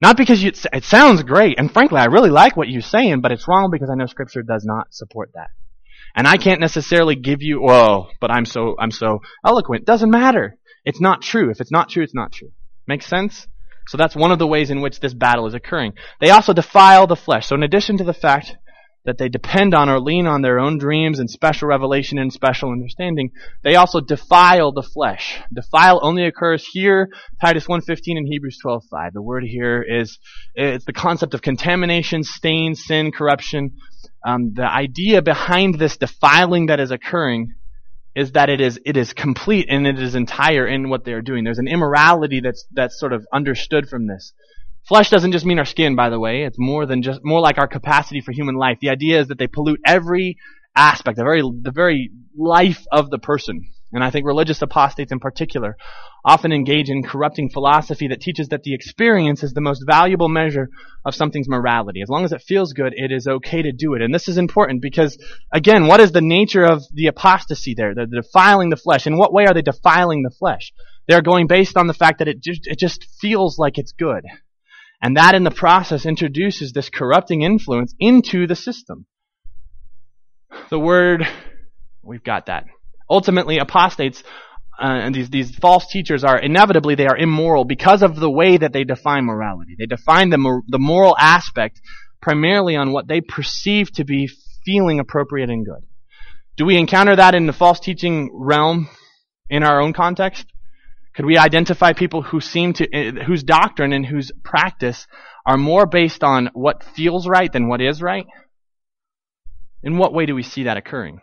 Not because you, it sounds great, and frankly, I really like what you're saying, but it's wrong because I know Scripture does not support that. And I can't necessarily give you, whoa, but I'm so, I'm so eloquent. Doesn't matter. It's not true. If it's not true, it's not true. Makes sense? So that's one of the ways in which this battle is occurring. They also defile the flesh. So in addition to the fact that they depend on or lean on their own dreams and special revelation and special understanding, they also defile the flesh. Defile only occurs here, Titus one fifteen and Hebrews twelve five. The word here is, it's the concept of contamination, stain, sin, corruption. Um, the idea behind this defiling that is occurring is that it is it is complete and it is entire in what they are doing. There's an immorality that's that's sort of understood from this. Flesh doesn't just mean our skin, by the way. It's more than just more like our capacity for human life. The idea is that they pollute every aspect, the very the very life of the person. And I think religious apostates in particular often engage in corrupting philosophy that teaches that the experience is the most valuable measure of something's morality. As long as it feels good, it is okay to do it. And this is important because, again, what is the nature of the apostasy there? They're defiling the flesh. In what way are they defiling the flesh? They're going based on the fact that it just, it just feels like it's good. And that in the process introduces this corrupting influence into the system. The word, we've got that. Ultimately, apostates uh, and these, these false teachers are inevitably, they are immoral because of the way that they define morality. They define the, mor- the moral aspect primarily on what they perceive to be feeling appropriate and good. Do we encounter that in the false teaching realm in our own context? Could we identify people who seem to, whose doctrine and whose practice are more based on what feels right than what is right? In what way do we see that occurring?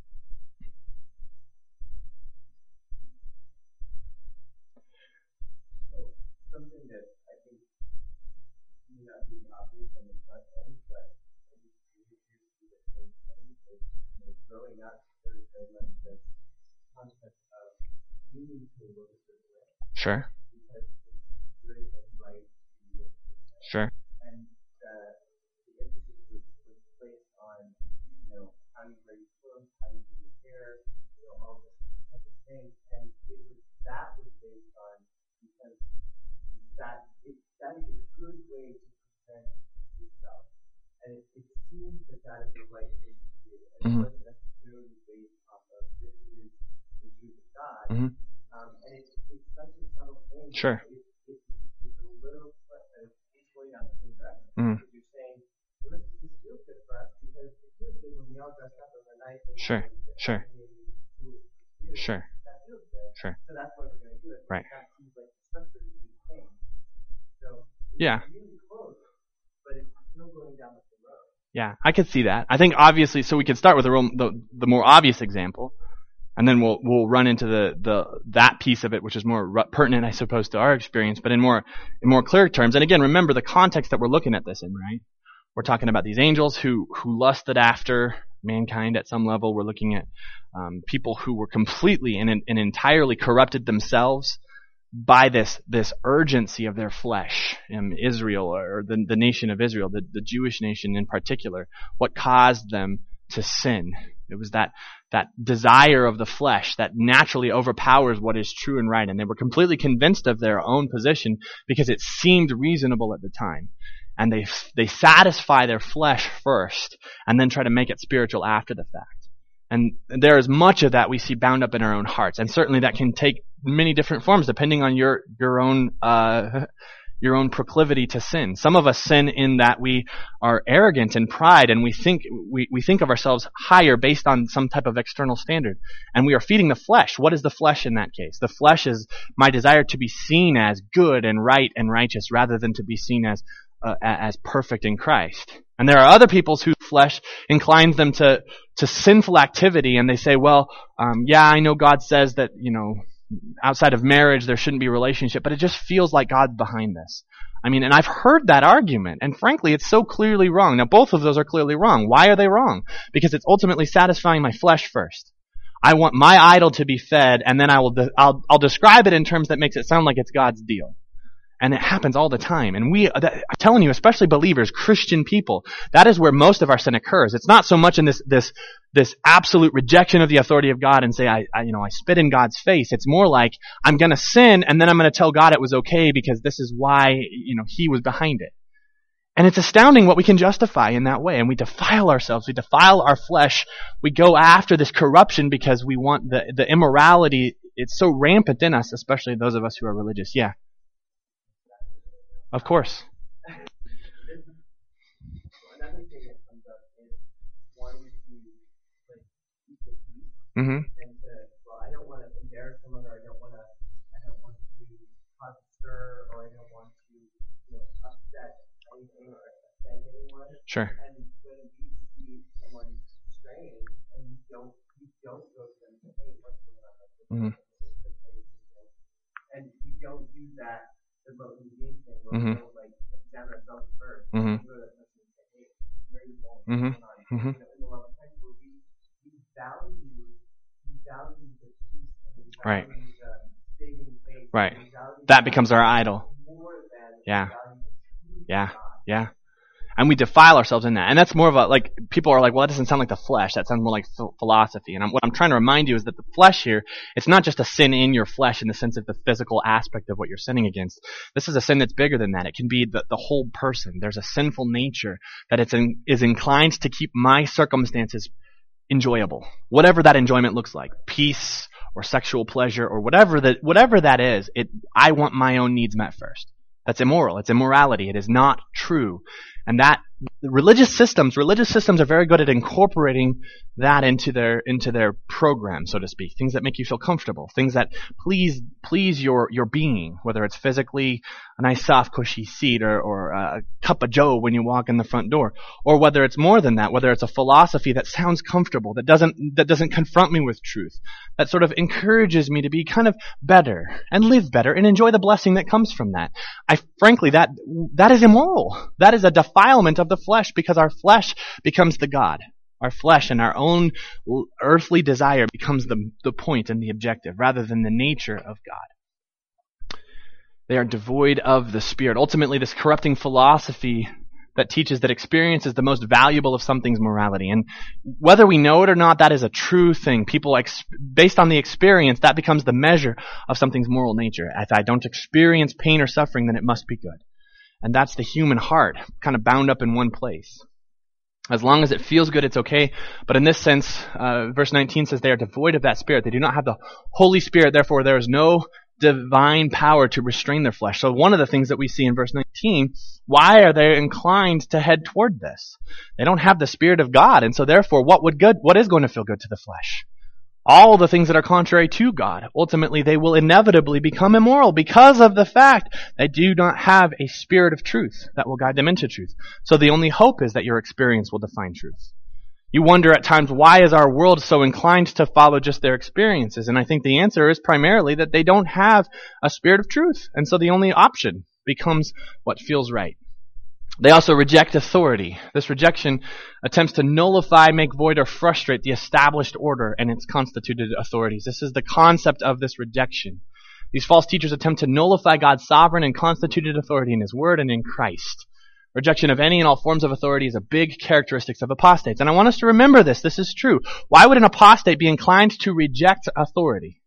Something that I think may not be obvious on the front end, but I think we used to do the same thing. Is, you know, growing up, there was very much this concept of you need to look a certain way. Sure. Because it's good and right to look a certain way. Sure. And uh, the emphasis was, was placed on, you know, how you wear your clothes, how you do your hair, you know, all this type of thing. And it was, that was based on, because that, it, that is a good way to present yourself. And it, it seems that that is the right thing to do. And mm-hmm. it wasn't necessarily based off of this is the truth of God. Mm-hmm. Um, and it's, it's such a subtle thing. Sure. It's, it's, it's a little uh, it's going down the same direction. Mm-hmm. Because you're saying, well, this, this feels good for us because it feels good when we all dress up in the night. Sure. Sure. Sure. That feels good. Sure. So that's why we're going to do it. Right. That seems like the structure is the same. So it's yeah. really close, but it's still going down the same road. Yeah, I could see that. I think obviously, so we could start with the, real, the the more obvious example. And then we'll we'll run into the, the that piece of it, which is more pertinent, I suppose, to our experience, but in more in more clear terms. And again, remember the context that we're looking at this in, right? We're talking about these angels who who lusted after mankind at some level. We're looking at um, people who were completely and, and entirely corrupted themselves by this this urgency of their flesh. Um, Israel, or the the nation of Israel, the the Jewish nation in particular, what caused them to sin? It was that that desire of the flesh that naturally overpowers what is true and right. And they were completely convinced of their own position because it seemed reasonable at the time. And they they satisfy their flesh first and then try to make it spiritual after the fact. And there is much of that we see bound up in our own hearts. And certainly that can take many different forms depending on your your own uh your own proclivity to sin. Some of us sin in that we are arrogant in pride and we think we, we think of ourselves higher based on some type of external standard. And we are feeding the flesh. What is the flesh in that case? The flesh is my desire to be seen as good and right and righteous rather than to be seen as uh, as perfect in Christ. And there are other people's whose flesh inclines them to, to sinful activity, and they say, well, um, yeah, I know God says that, you know, outside of marriage, there shouldn't be a relationship, but it just feels like God's behind this. I mean, and I've heard that argument, and frankly, it's so clearly wrong. Now, both of those are clearly wrong. Why are they wrong? Because it's ultimately satisfying my flesh first. I want my idol to be fed, and then I will, de- I'll, I'll describe it in terms that makes it sound like it's God's deal. And it happens all the time. And we, that, I'm telling you, especially believers, Christian people, that is where most of our sin occurs. It's not so much in this, this, this absolute rejection of the authority of God and say, I, I you know, I spit in God's face. It's more like, I'm gonna sin and then I'm gonna tell God it was okay because this is why, you know, He was behind it. And it's astounding what we can justify in that way. And we defile ourselves. We defile our flesh. We go after this corruption because we want the, the immorality. It's so rampant in us, especially those of us who are religious. Yeah. Of course. Another thing that comes up is wanting to like keep the peace Mm-hmm. and to well, I don't want to embarrass someone, or I don't want to, I don't want to cause a stir, or I don't want to, you know, upset anything or offend anyone. Sure. And when we see someone straying, and we don't, we don't go to them and say, hey, what's going on? Mm-hmm. And we don't do that. The what we need thing, where Mm-hmm. we don't like examine ourselves first. Mm-hmm. We go to that person and say, hey, where are you going? Mm-hmm. What's going on? Mm-hmm. You know, in the love of Christ, where we, we value, we value the peace, and we value Right. the saving faith. Right. And we value That becomes our idol. more than Yeah. we value the truth Yeah. of God. Yeah. And we defile ourselves in that. And that's more of a, like, people are like, well, that doesn't sound like the flesh. That sounds more like ph- philosophy. And I'm, what I'm trying to remind you is that the flesh here, it's not just a sin in your flesh in the sense of the physical aspect of what you're sinning against. This is a sin that's bigger than that. It can be the, the whole person. There's a sinful nature that it's in, is inclined to keep my circumstances enjoyable. Whatever that enjoyment looks like. Peace or sexual pleasure or whatever that, whatever that is, it, I want my own needs met first. That's immoral. It's immorality. It is not true. And that religious systems, religious systems are very good at incorporating that into their into their program, so to speak. Things that make you feel comfortable, things that please please your your being, whether it's physically a nice soft cushy seat or, or a cup of joe when you walk in the front door, or whether it's more than that, whether it's a philosophy that sounds comfortable, that doesn't that doesn't confront me with truth, that sort of encourages me to be kind of better and live better and enjoy the blessing that comes from that. I frankly that that is immoral. That is a defilement of the flesh, because our flesh becomes the God. Our flesh and our own earthly desire becomes the, the point and the objective, rather than the nature of God. They are devoid of the Spirit. Ultimately, this corrupting philosophy that teaches that experience is the most valuable of something's morality. And whether we know it or not, that is a true thing. People, ex- based on the experience, that becomes the measure of something's moral nature. If I don't experience pain or suffering, then it must be good. And that's the human heart, kind of bound up in one place. As long as it feels good, it's okay. But in this sense, uh, verse nineteen says they are devoid of that Spirit. They do not have the Holy Spirit. Therefore, there is no divine power to restrain their flesh. So one of the things that we see in verse nineteen, why are they inclined to head toward this? They don't have the Spirit of God. And so therefore, what would good, what is going to feel good to the flesh? All the things that are contrary to God, ultimately they will inevitably become immoral because of the fact they do not have a spirit of truth that will guide them into truth. So the only hope is that your experience will define truth. You wonder at times, why is our world so inclined to follow just their experiences? And I think the answer is primarily that they don't have a spirit of truth. And so the only option becomes what feels right. They also reject authority. This rejection attempts to nullify, make void, or frustrate the established order and its constituted authorities. This is the concept of this rejection. These false teachers attempt to nullify God's sovereign and constituted authority in His Word and in Christ. Rejection of any and all forms of authority is a big characteristic of apostates. And I want us to remember this. This is true. Why would an apostate be inclined to reject authority?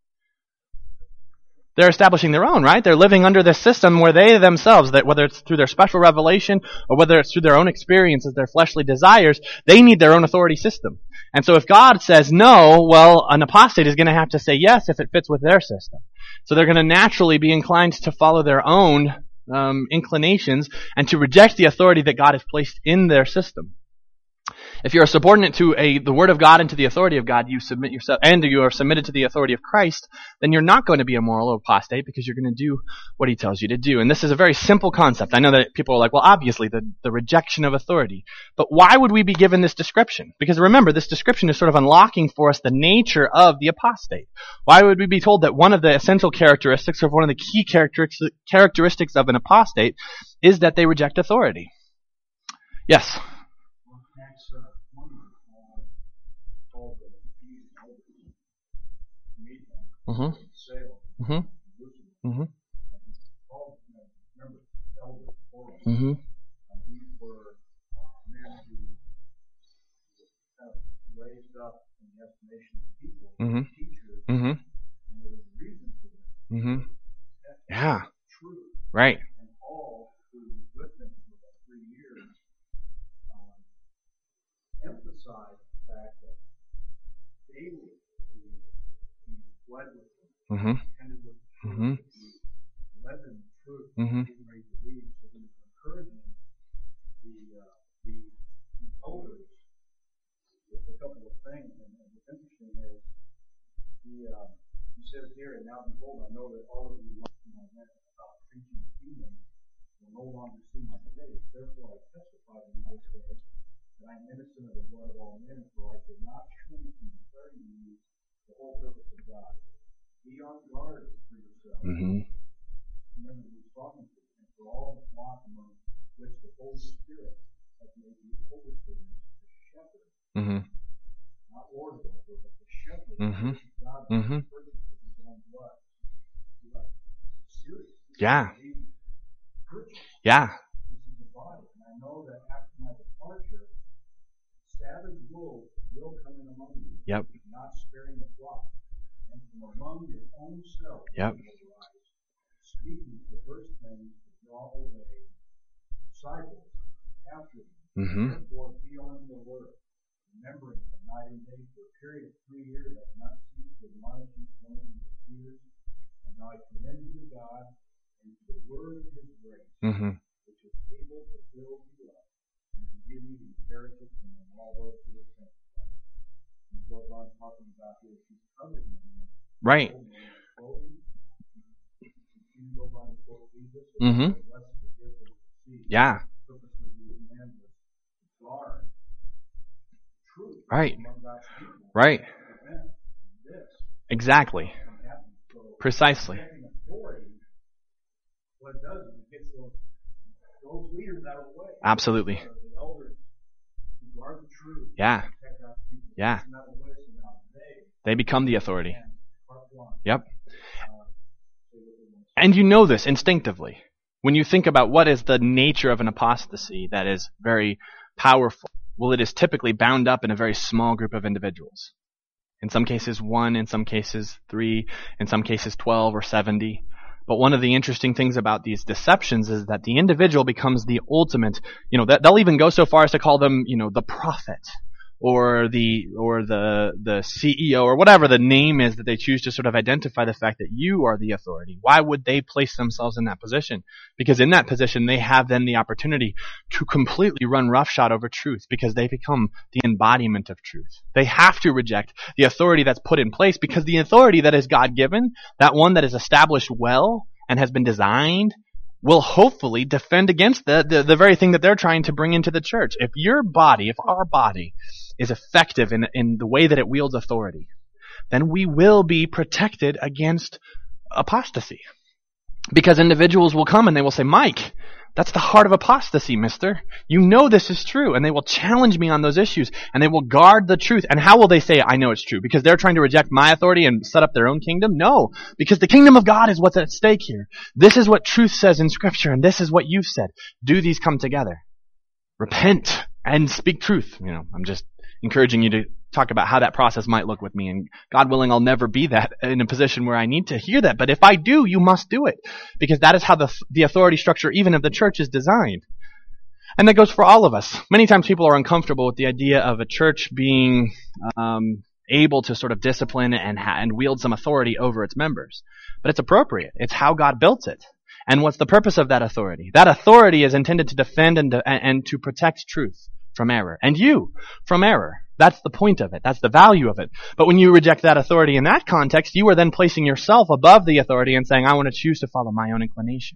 They're establishing their own, right? They're living under this system where they themselves, that whether it's through their special revelation or whether it's through their own experiences, their fleshly desires, they need their own authority system. And so if God says no, well, an apostate is going to have to say yes if it fits with their system. So they're going to naturally be inclined to follow their own um, inclinations and to reject the authority that God has placed in their system. If you're subordinate to a, the Word of God and to the authority of God, you submit yourself, and you are submitted to the authority of Christ, then you're not going to be a moral apostate because you're going to do what He tells you to do. And this is a very simple concept. I know that people are like, well, obviously, the, the rejection of authority. But why would we be given this description? Because remember, this description is sort of unlocking for us the nature of the apostate. Why would we be told that one of the essential characteristics, or one of the key characteristics characteristics of an apostate, is that they reject authority? Yes? Mm-hmm. Mm-hmm. Mm-hmm. Mm-hmm. Uh, these were uh, men who were kind of raised up in the estimation of the people, Mm-hmm. teachers, Mm-hmm. and there was a reason for this. Mm-hmm. That's Yeah. true. Right. And Paul, who was with them for about three years, um, emphasized the fact that daily he, he fled with them, Mm-hmm. attended with the Mm-hmm. truth, he led them in truth, Mm-hmm. he made the lead, so he was encouraging the, uh, the, the elders with a couple of things. And, and what's interesting is he, uh, he says here, and now behold, I know that all of you love my men about preaching the kingdom will no longer see my face. Therefore I testify to you this day that I am innocent of the blood of all men, for I did not shrink from declaring to you the whole purpose of God. Be on guard for yourself. Mm-hmm. Remember who he's talking to, and for all the flock among which the Holy Spirit has made you overseers, the shepherd, Mm-hmm. not Lord of over, but the shepherd, Mhm. God Mhm. purchased with his own blood. He's like, serious. Yeah. He purchased. Yeah. This is the body. And I know that after my departure, savage wolves will come in among you, Yep. not sparing the flock. And from among your own self Yep. will rise, speaking perverse things to draw away disciples after them. Mm-hmm. Therefore, be on the alert, remembering that night and day for a period of three years I have not ceased to admonish each one of you with tears. And now I commend you to God and to the word of his grace, Mm-hmm. which is able to build you up and to give you the inheritance among all those who are sanctified. And he goes on talking about here, if you covet him, Right. clothing, you go by the quote Jesus, Mhm. blessed the gift of the seed. Yeah. The purpose of the man was to guard truth Right. among God's people. Right. To prevent this Exactly. from happening. So, Precisely. protecting authority, what it does is it gets those, those leaders out of the way. Absolutely. So the elders who guard the truth, Yeah. protect God's people, Yeah. get them out of the way, so now they They become the authority. can carte blanche, Yep. uh, say what they want to say. And you know this instinctively. When you think about what is the nature of an apostasy that is very powerful, well, it is typically bound up in a very small group of individuals. In some cases one, in some cases three, in some cases twelve or seventy. But one of the interesting things about these deceptions is that the individual becomes the ultimate, you know, that they'll even go so far as to call them, you know, the prophet or the or the the C E O or whatever the name is that they choose to sort of identify the fact that you are the authority. Why would they place themselves in that position? Because in that position they have then the opportunity to completely run roughshod over truth because they become the embodiment of truth. They have to reject the authority that's put in place because the authority that is God-given, that one that is established well and has been designed, will hopefully defend against the, the, the very thing that they're trying to bring into the church. If your body, if our body is effective in, in the way that it wields authority, then we will be protected against apostasy. Because individuals will come and they will say, Mike, that's the heart of apostasy, mister. You know this is true. And they will challenge me on those issues. And they will guard the truth. And how will they say, I know it's true? Because they're trying to reject my authority and set up their own kingdom? No. Because the kingdom of God is what's at stake here. This is what truth says in Scripture. And this is what you've said. Do these come together? Repent and speak truth. You know, I'm just encouraging you to talk about how that process might look with me. And God willing, I'll never be that in a position where I need to hear that. But if I do, you must do it. Because that is how the, the authority structure even of the church is designed. And that goes for all of us. Many times people are uncomfortable with the idea of a church being um, able to sort of discipline and, ha- and wield some authority over its members. But it's appropriate. It's how God built it. And what's the purpose of that authority? That authority is intended to defend and, to, and to protect truth from error. And you from error. That's the point of it. That's the value of it. But when you reject that authority in that context, you are then placing yourself above the authority and saying, I want to choose to follow my own inclination.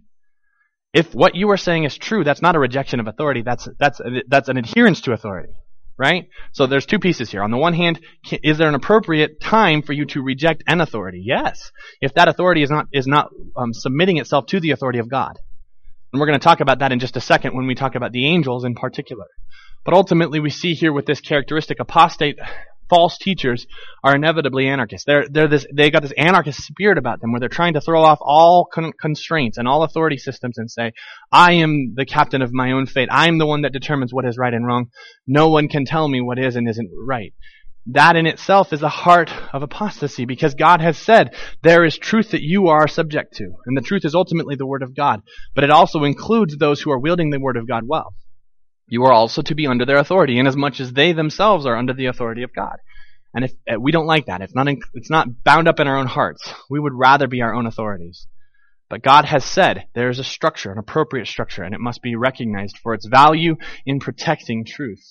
If what you are saying is true, that's not a rejection of authority. That's, that's, that's an adherence to authority. Right? So there's two pieces here. On the one hand, is there an appropriate time for you to reject an authority? Yes. If that authority is not, is not um, submitting itself to the authority of God. And we're going to talk about that in just a second when we talk about the angels in particular. But ultimately we see here with this characteristic, apostate false teachers are inevitably anarchists. They're they're this they got this anarchist spirit about them where they're trying to throw off all con- constraints and all authority systems and say, I am the captain of my own fate. I am the one that determines what is right and wrong. No one can tell me what is and isn't right. That in itself is the heart of apostasy, because God has said there is truth that you are subject to, and the truth is ultimately the Word of God. But it also includes those who are wielding the Word of God well. You are also to be under their authority, inasmuch as they themselves are under the authority of God. And if uh, we don't like that, it's not in, it's not bound up in our own hearts. We would rather be our own authorities. But God has said there is a structure, an appropriate structure, and it must be recognized for its value in protecting truth.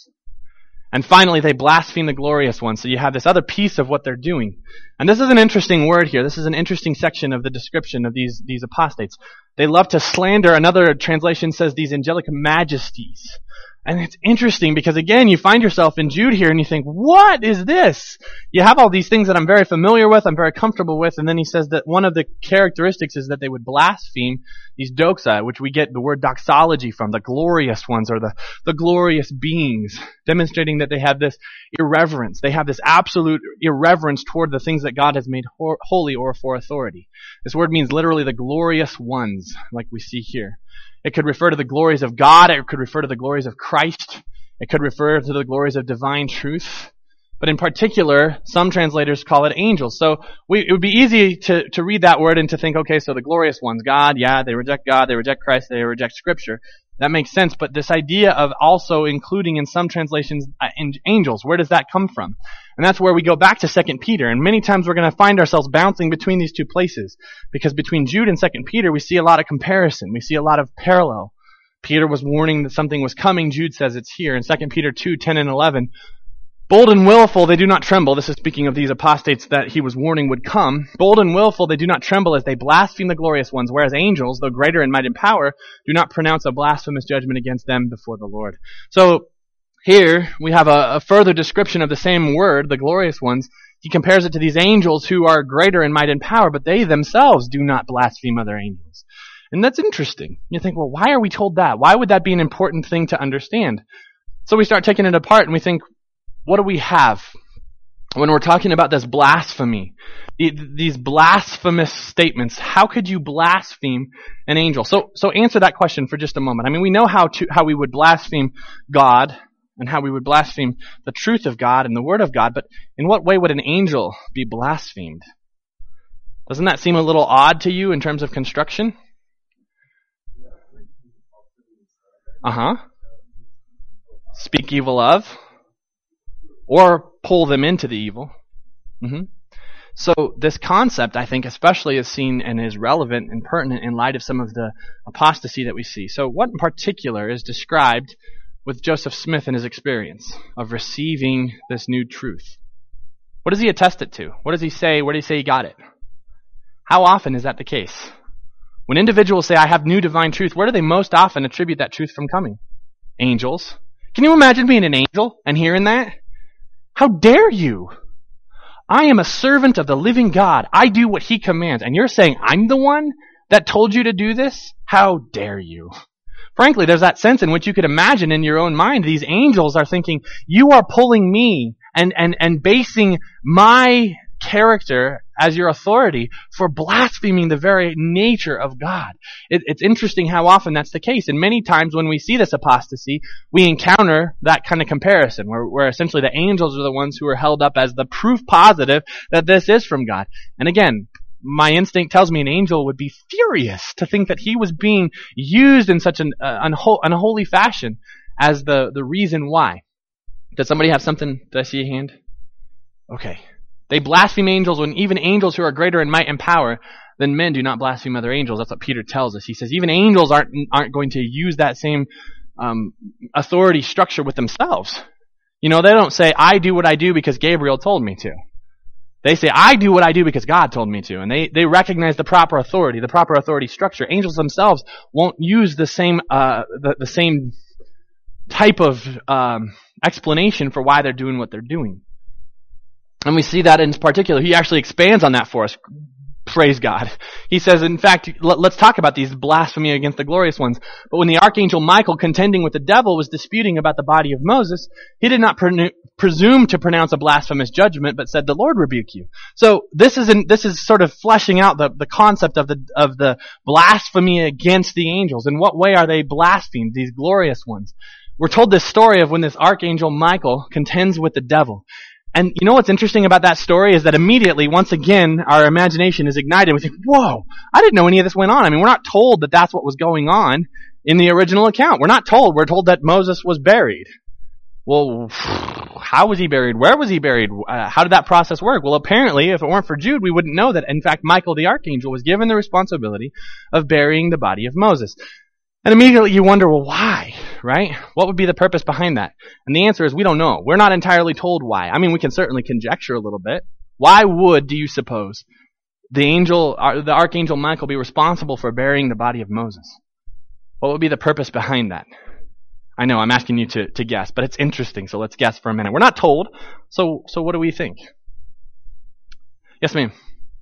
And finally, they blaspheme the glorious one. So you have this other piece of what they're doing. And this is an interesting word here. This is an interesting section of the description of these, these apostates. They love to slander. Another translation says these angelic majesties. And it's interesting because, again, you find yourself in Jude here and you think, what is this? You have all these things that I'm very familiar with, I'm very comfortable with, and then he says that one of the characteristics is that they would blaspheme these doxa, which we get the word doxology from, the glorious ones or the, the glorious beings, demonstrating that they have this irreverence. They have this absolute irreverence toward the things that God has made ho- holy or for authority. This word means literally the glorious ones, like we see here. It could refer to the glories of God. It could refer to the glories of Christ. It could refer to the glories of divine truth. But in particular, some translators call it angels. So we, it would be easy to, to read that word and to think, okay, so the glorious ones, God, yeah, they reject God, they reject Christ, they reject Scripture. That makes sense. But this idea of also including in some translations uh, angels, where does that come from? And that's where we go back to Second Peter. And many times we're going to find ourselves bouncing between these two places. Because between Jude and Second Peter, we see a lot of comparison. We see a lot of parallel. Peter was warning that something was coming. Jude says it's here. In Second Peter two, ten and eleven, bold and willful, they do not tremble. This is speaking of these apostates that he was warning would come. Bold and willful, they do not tremble as they blaspheme the glorious ones, whereas angels, though greater in might and power, do not pronounce a blasphemous judgment against them before the Lord. So, here, we have a, a further description of the same word, the glorious ones. He compares it to these angels who are greater in might and power, but they themselves do not blaspheme other angels. And that's interesting. You think, well, why are we told that? Why would that be an important thing to understand? So we start taking it apart and we think, what do we have when we're talking about this blasphemy? These blasphemous statements. How could you blaspheme an angel? So, so answer that question for just a moment. I mean, we know how to, how we would blaspheme God, and how we would blaspheme the truth of God and the Word of God, but in what way would an angel be blasphemed? Doesn't that seem a little odd to you in terms of construction? Uh-huh. Speak evil of, or pull them into the evil. Mm-hmm. So this concept, I think, especially is seen and is relevant and pertinent in light of some of the apostasy that we see. So what in particular is described with Joseph Smith and his experience of receiving this new truth? What does he attest it to? What does he say? Where does he say he got it? How often is that the case? When individuals say, I have new divine truth, where do they most often attribute that truth from coming? Angels. Can you imagine being an angel and hearing that? How dare you? I am a servant of the living God. I do what He commands. And you're saying I'm the one that told you to do this? How dare you? Frankly, there's that sense in which you could imagine in your own mind, these angels are thinking, you are pulling me and, and, and basing my character as your authority for blaspheming the very nature of God. It, it's interesting how often that's the case. And many times when we see this apostasy, we encounter that kind of comparison where, where essentially the angels are the ones who are held up as the proof positive that this is from God. And again, my instinct tells me an angel would be furious to think that he was being used in such an uh, unho- unholy fashion as the, the reason why. Does somebody have something? Did I see a hand? Okay. They blaspheme angels when even angels who are greater in might and power than men do not blaspheme other angels. That's what Peter tells us. He says even angels aren't aren't going to use that same um, authority structure with themselves. You know, they don't say, I do what I do because Gabriel told me to. They say, I do what I do because God told me to. And they, they recognize the proper authority, the proper authority structure. Angels themselves won't use the same uh, the, the same type of um, explanation for why they're doing what they're doing. And we see that in particular. He actually expands on that for us. Praise God. He says, in fact, let's talk about these blasphemy against the glorious ones. But when the archangel Michael, contending with the devil, was disputing about the body of Moses, he did not presumed to pronounce a blasphemous judgment, but said, "The Lord rebuke you." So this is in, this is sort of fleshing out the, the concept of the of the blasphemy against the angels. In what way are they blasphemed, these glorious ones? We're told this story of when this archangel Michael contends with the devil. And you know what's interesting about that story is that immediately, once again, our imagination is ignited. We think, whoa, I didn't know any of this went on. I mean, we're not told that that's what was going on in the original account. We're not told. We're told that Moses was buried. Well, how was he buried? Where was he buried? Uh, how did that process work? Well, apparently, if it weren't for Jude, we wouldn't know that. In fact, Michael the archangel was given the responsibility of burying the body of Moses. And immediately you wonder, well, why, right? What would be the purpose behind that? And the answer is we don't know. We're not entirely told why. I mean, we can certainly conjecture a little bit. Why would, do you suppose, the angel, the archangel Michael be responsible for burying the body of Moses? What would be the purpose behind that? I know I'm asking you to, to guess, but it's interesting, so let's guess for a minute. We're not told, so so what do we think? Yes, ma'am.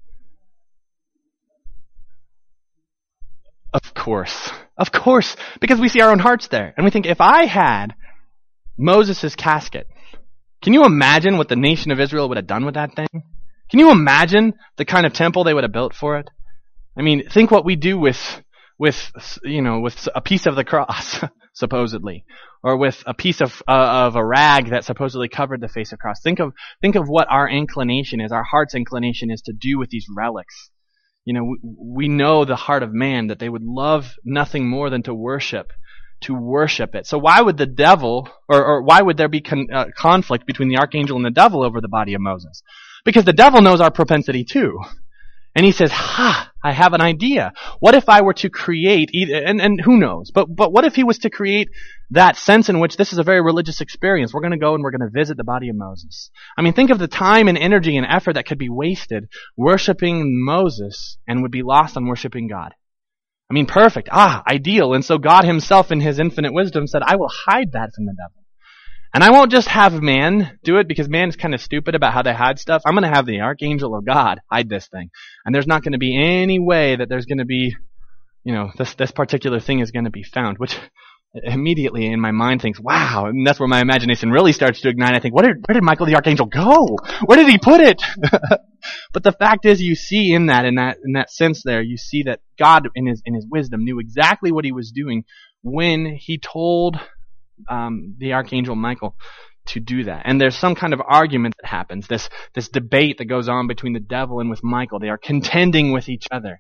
Of course. Of course. Because we see our own hearts there. And we think, if I had Moses' casket, can you imagine what the nation of Israel would have done with that thing? Can you imagine the kind of temple they would have built for it? I mean, think what we do with, with, you know, with a piece of the cross, supposedly, or with a piece of, uh, of a rag that supposedly covered the face of the cross. Think of, think of what our inclination is, our heart's inclination is to do with these relics. You know, we know the heart of man, that they would love nothing more than to worship, to worship it. So why would the devil, or, or why would there be con, uh, conflict between the archangel and the devil over the body of Moses? Because the devil knows our propensity too. And he says, ha, I have an idea. What if I were to create, and, and who knows, but, but what if he was to create that sense in which this is a very religious experience? We're going to go and we're going to visit the body of Moses. I mean, think of the time and energy and effort that could be wasted worshiping Moses and would be lost on worshiping God. I mean, perfect. Ah, ideal. And so God himself in his infinite wisdom said, I will hide that from the devil. And I won't just have man do it because man is kind of stupid about how they hide stuff. I'm going to have the archangel of God hide this thing. And there's not going to be any way that there's going to be, you know, this this particular thing is going to be found, which immediately in my mind thinks, wow. And that's where my imagination really starts to ignite. I think, what did, where did Michael the archangel go? Where did he put it? But the fact is, you see in that, in that, in that sense there, you see that God in his, in his wisdom knew exactly what he was doing when he told Um, the archangel Michael to do that. And there's some kind of argument that happens, this this debate that goes on between the devil and with Michael. They are contending with each other.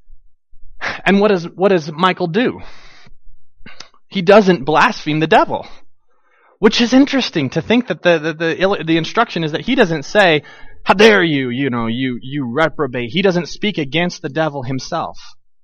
And what does what does Michael do? He doesn't blaspheme the devil, which is interesting to think that the the the, the instruction is that he doesn't say, "How dare you, you know, you you reprobate." He doesn't speak against the devil himself.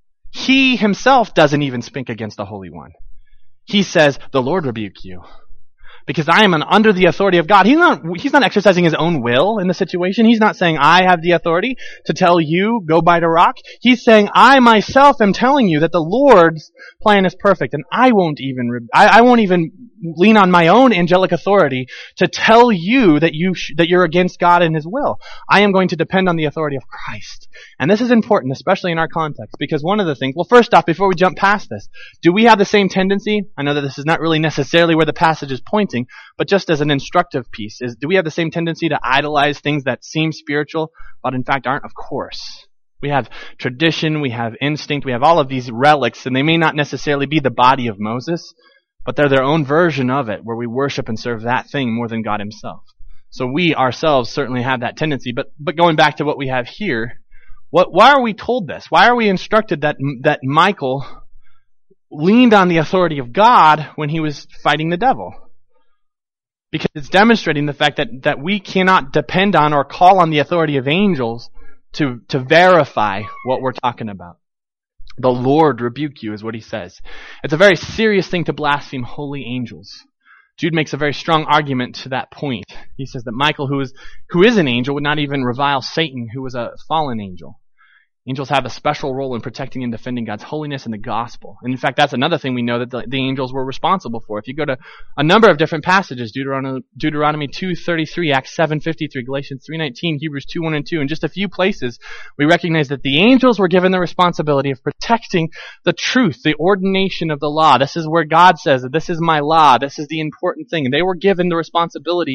He himself doesn't even speak against the Holy One. He says, the Lord rebuke you. Because I am an, under the authority of God. He's not, he's not exercising his own will in the situation. He's not saying, I have the authority to tell you, go bite a rock. He's saying, I myself am telling you that the Lord's plan is perfect, and I won't even, I, I won't even lean on my own angelic authority to tell you that you, sh- that you're against God and his will. I am going to depend on the authority of Christ. And this is important, especially in our context, because one of the things, well, first off, before we jump past this, do we have the same tendency? I know that this is not really necessarily where the passage is pointing, but just as an instructive piece, is do we have the same tendency to idolize things that seem spiritual, but in fact aren't? Of course. We have tradition, we have instinct, we have all of these relics, and they may not necessarily be the body of Moses, but they're their own version of it, where we worship and serve that thing more than God himself. So we ourselves certainly have that tendency. But but going back to what we have here, what why are we told this? Why are we instructed that that Michael leaned on the authority of God when he was fighting the devil? Because it's demonstrating the fact that, that we cannot depend on or call on the authority of angels to, to verify what we're talking about. The Lord rebuke you is what he says. It's a very serious thing to blaspheme holy angels. Jude makes a very strong argument to that point. He says that Michael, who is, who is an angel, would not even revile Satan, who was a fallen angel. Angels have a special role in protecting and defending God's holiness and the gospel. And in fact, that's another thing we know that the, the angels were responsible for. If you go to a number of different passages, Deuteronomy, Deuteronomy two thirty-three, Acts seven fifty-three, Galatians three nineteen, Hebrews two one and two, and just a few places, we recognize that the angels were given the responsibility of protecting the truth, the ordination of the law. This is where God says that this is my law, this is the important thing. And they were given the responsibility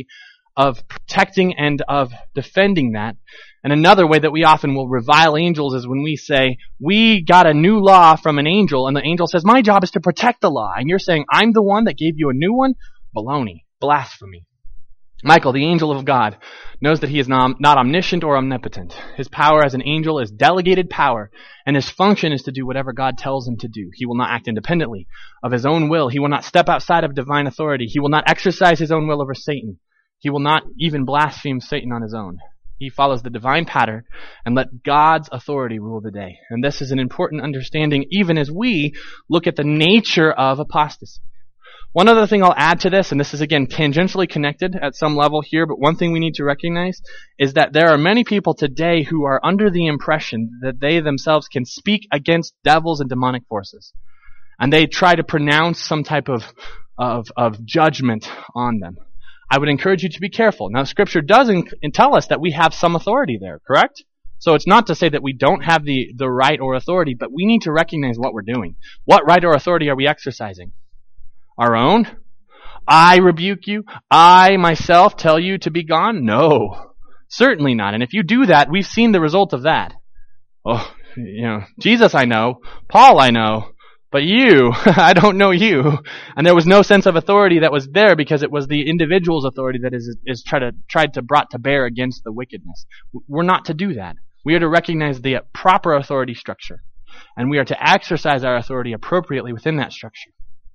of protecting and of defending that. And another way that we often will revile angels is when we say, we got a new law from an angel, and the angel says, my job is to protect the law. And you're saying, I'm the one that gave you a new one? Baloney. Blasphemy. Michael, the angel of God, knows that he is not, not omniscient or omnipotent. His power as an angel is delegated power, and his function is to do whatever God tells him to do. He will not act independently of his own will. He will not step outside of divine authority. He will not exercise his own will over Satan. He will not even blaspheme Satan on his own. He follows the divine pattern and let God's authority rule the day. And this is an important understanding even as we look at the nature of apostasy. One other thing I'll add to this, and this is again tangentially connected at some level here, but one thing we need to recognize is that there are many people today who are under the impression that they themselves can speak against devils and demonic forces. And they try to pronounce some type of, of, of judgment on them. I would encourage you to be careful. Now, Scripture does tell us that we have some authority there, correct? So it's not to say that we don't have the, the right or authority, but we need to recognize what we're doing. What right or authority are we exercising? Our own? I rebuke you. I myself tell you to be gone? No, certainly not. And if you do that, we've seen the result of that. Oh, you know, Jesus I know, Paul I know, but you, I don't know you. And there was no sense of authority that was there because it was the individual's authority that is is tried to tried to brought to bear against the wickedness. We're not to do that. We are to recognize the proper authority structure, and we are to exercise our authority appropriately within that structure.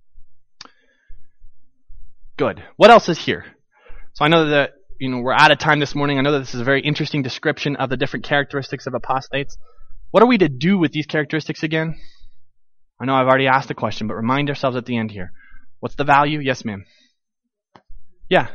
Good. What else is here? So I know that, you know, we're out of time this morning. I know that this is a very interesting description of the different characteristics of apostates. What are we to do with these characteristics again? I know I've already asked the question, but remind ourselves at the end here. What's the value? Yes, ma'am. Yeah.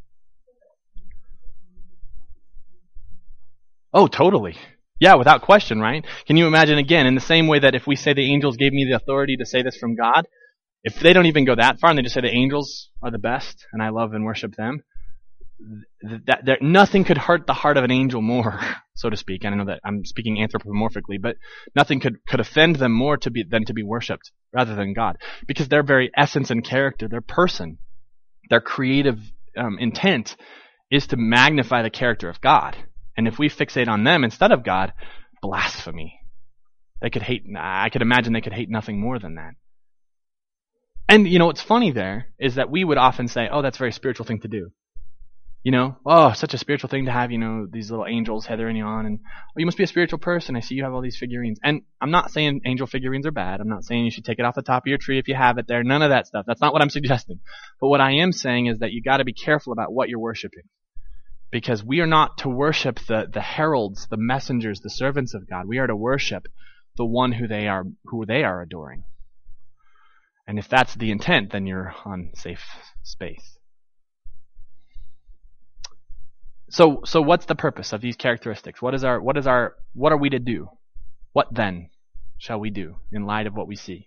Oh, totally. Yeah, without question, right? Can you imagine again, in the same way that if we say the angels gave me the authority to say this from God, if they don't even go that far and they just say the angels are the best and I love and worship them, that, that nothing could hurt the heart of an angel more, so to speak. And I know that I'm speaking anthropomorphically, but nothing could, could offend them more to be than to be worshipped rather than God, because their very essence and character, their person, their creative um, intent is to magnify the character of God. And if we fixate on them instead of God, blasphemy. They could hate. I could imagine they could hate nothing more than that. And, you know, what's funny there is that we would often say, oh, that's a very spiritual thing to do. You know, oh, such a spiritual thing to have, you know, these little angels heathering you on. And, oh, you must be a spiritual person. I see you have all these figurines. And I'm not saying angel figurines are bad. I'm not saying you should take it off the top of your tree if you have it there. None of that stuff. That's not what I'm suggesting. But what I am saying is that you got to be careful about what you're worshiping. Because we are not to worship the, the heralds, the messengers, the servants of God. We are to worship the one who they are, who they are adoring. And if that's the intent, then you're on safe space. So, so what's the purpose of these characteristics? What is our, what is our, what are we to do? What then shall we do in light of what we see?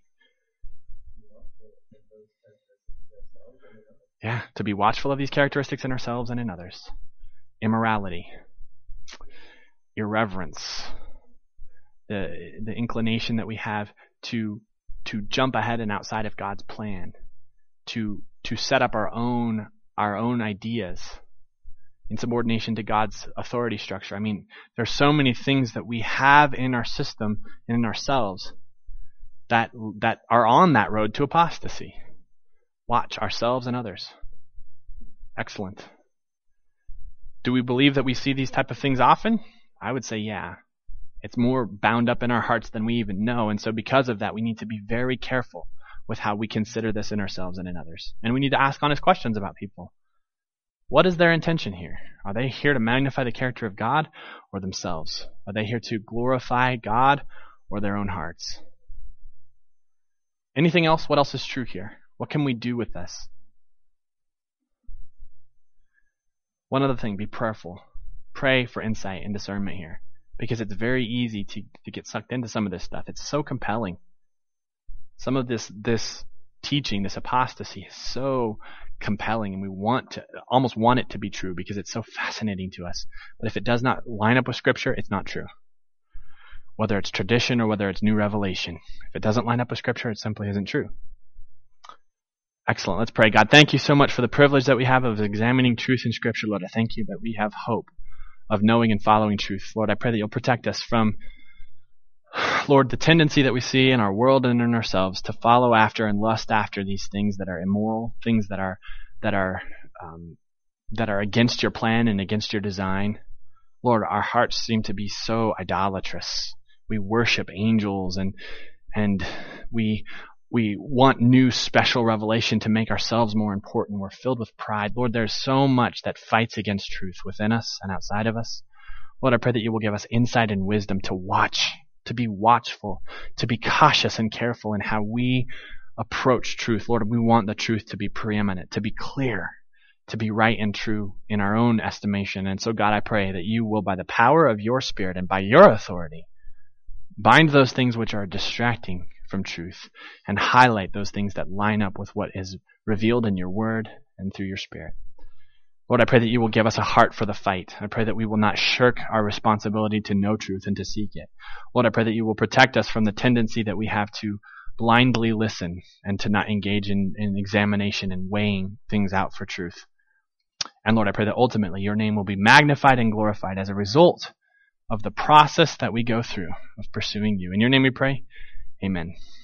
Yeah, to be watchful of these characteristics in ourselves and in others. Immorality, irreverence, the the inclination that we have to to jump ahead and outside of God's plan, to to set up our own our own ideas in subordination to God's authority structure. I mean, there's so many things that we have in our system and in ourselves that that are on that road to apostasy. Watch ourselves and others. Excellent. Do we believe that we see these type of things often? I would say yeah. It's more bound up in our hearts than we even know, and so because of that, we need to be very careful with how we consider this in ourselves and in others. And we need to ask honest questions about people. What is their intention here? Are they here to magnify the character of God or themselves? Are they here to glorify God or their own hearts? Anything else? What else is true here? What can we do with this? One other thing, be prayerful. Pray for insight and discernment here, because it's very easy to, to get sucked into some of this stuff. It's so compelling. Some of this this teaching, this apostasy, is so compelling, and we want to almost want it to be true because it's so fascinating to us. But if it does not line up with Scripture, it's not true. Whether it's tradition or whether it's new revelation, if it doesn't line up with Scripture, it simply isn't true. Excellent. Let's pray. God, thank you so much for the privilege that we have of examining truth in Scripture, Lord. I thank you that we have hope of knowing and following truth. Lord, I pray that you'll protect us from, Lord, the tendency that we see in our world and in ourselves to follow after and lust after these things that are immoral, things that are that are um, that are against your plan and against your design. Lord, our hearts seem to be so idolatrous. We worship angels and and we we want new special revelation to make ourselves more important. We're filled with pride. Lord, there's so much that fights against truth within us and outside of us. Lord, I pray that you will give us insight and wisdom to watch, to be watchful, to be cautious and careful in how we approach truth. Lord, we want the truth to be preeminent, to be clear, to be right and true in our own estimation. And so, God, I pray that you will, by the power of your Spirit and by your authority, bind those things which are distracting from truth and highlight those things that line up with what is revealed in your word and through your Spirit. Lord, I pray that you will give us a heart for the fight. I pray that we will not shirk our responsibility to know truth and to seek it. Lord, I pray that you will protect us from the tendency that we have to blindly listen and to not engage in, in examination and weighing things out for truth. And Lord, I pray that ultimately your name will be magnified and glorified as a result of the process that we go through of pursuing you. In your name we pray. Amen.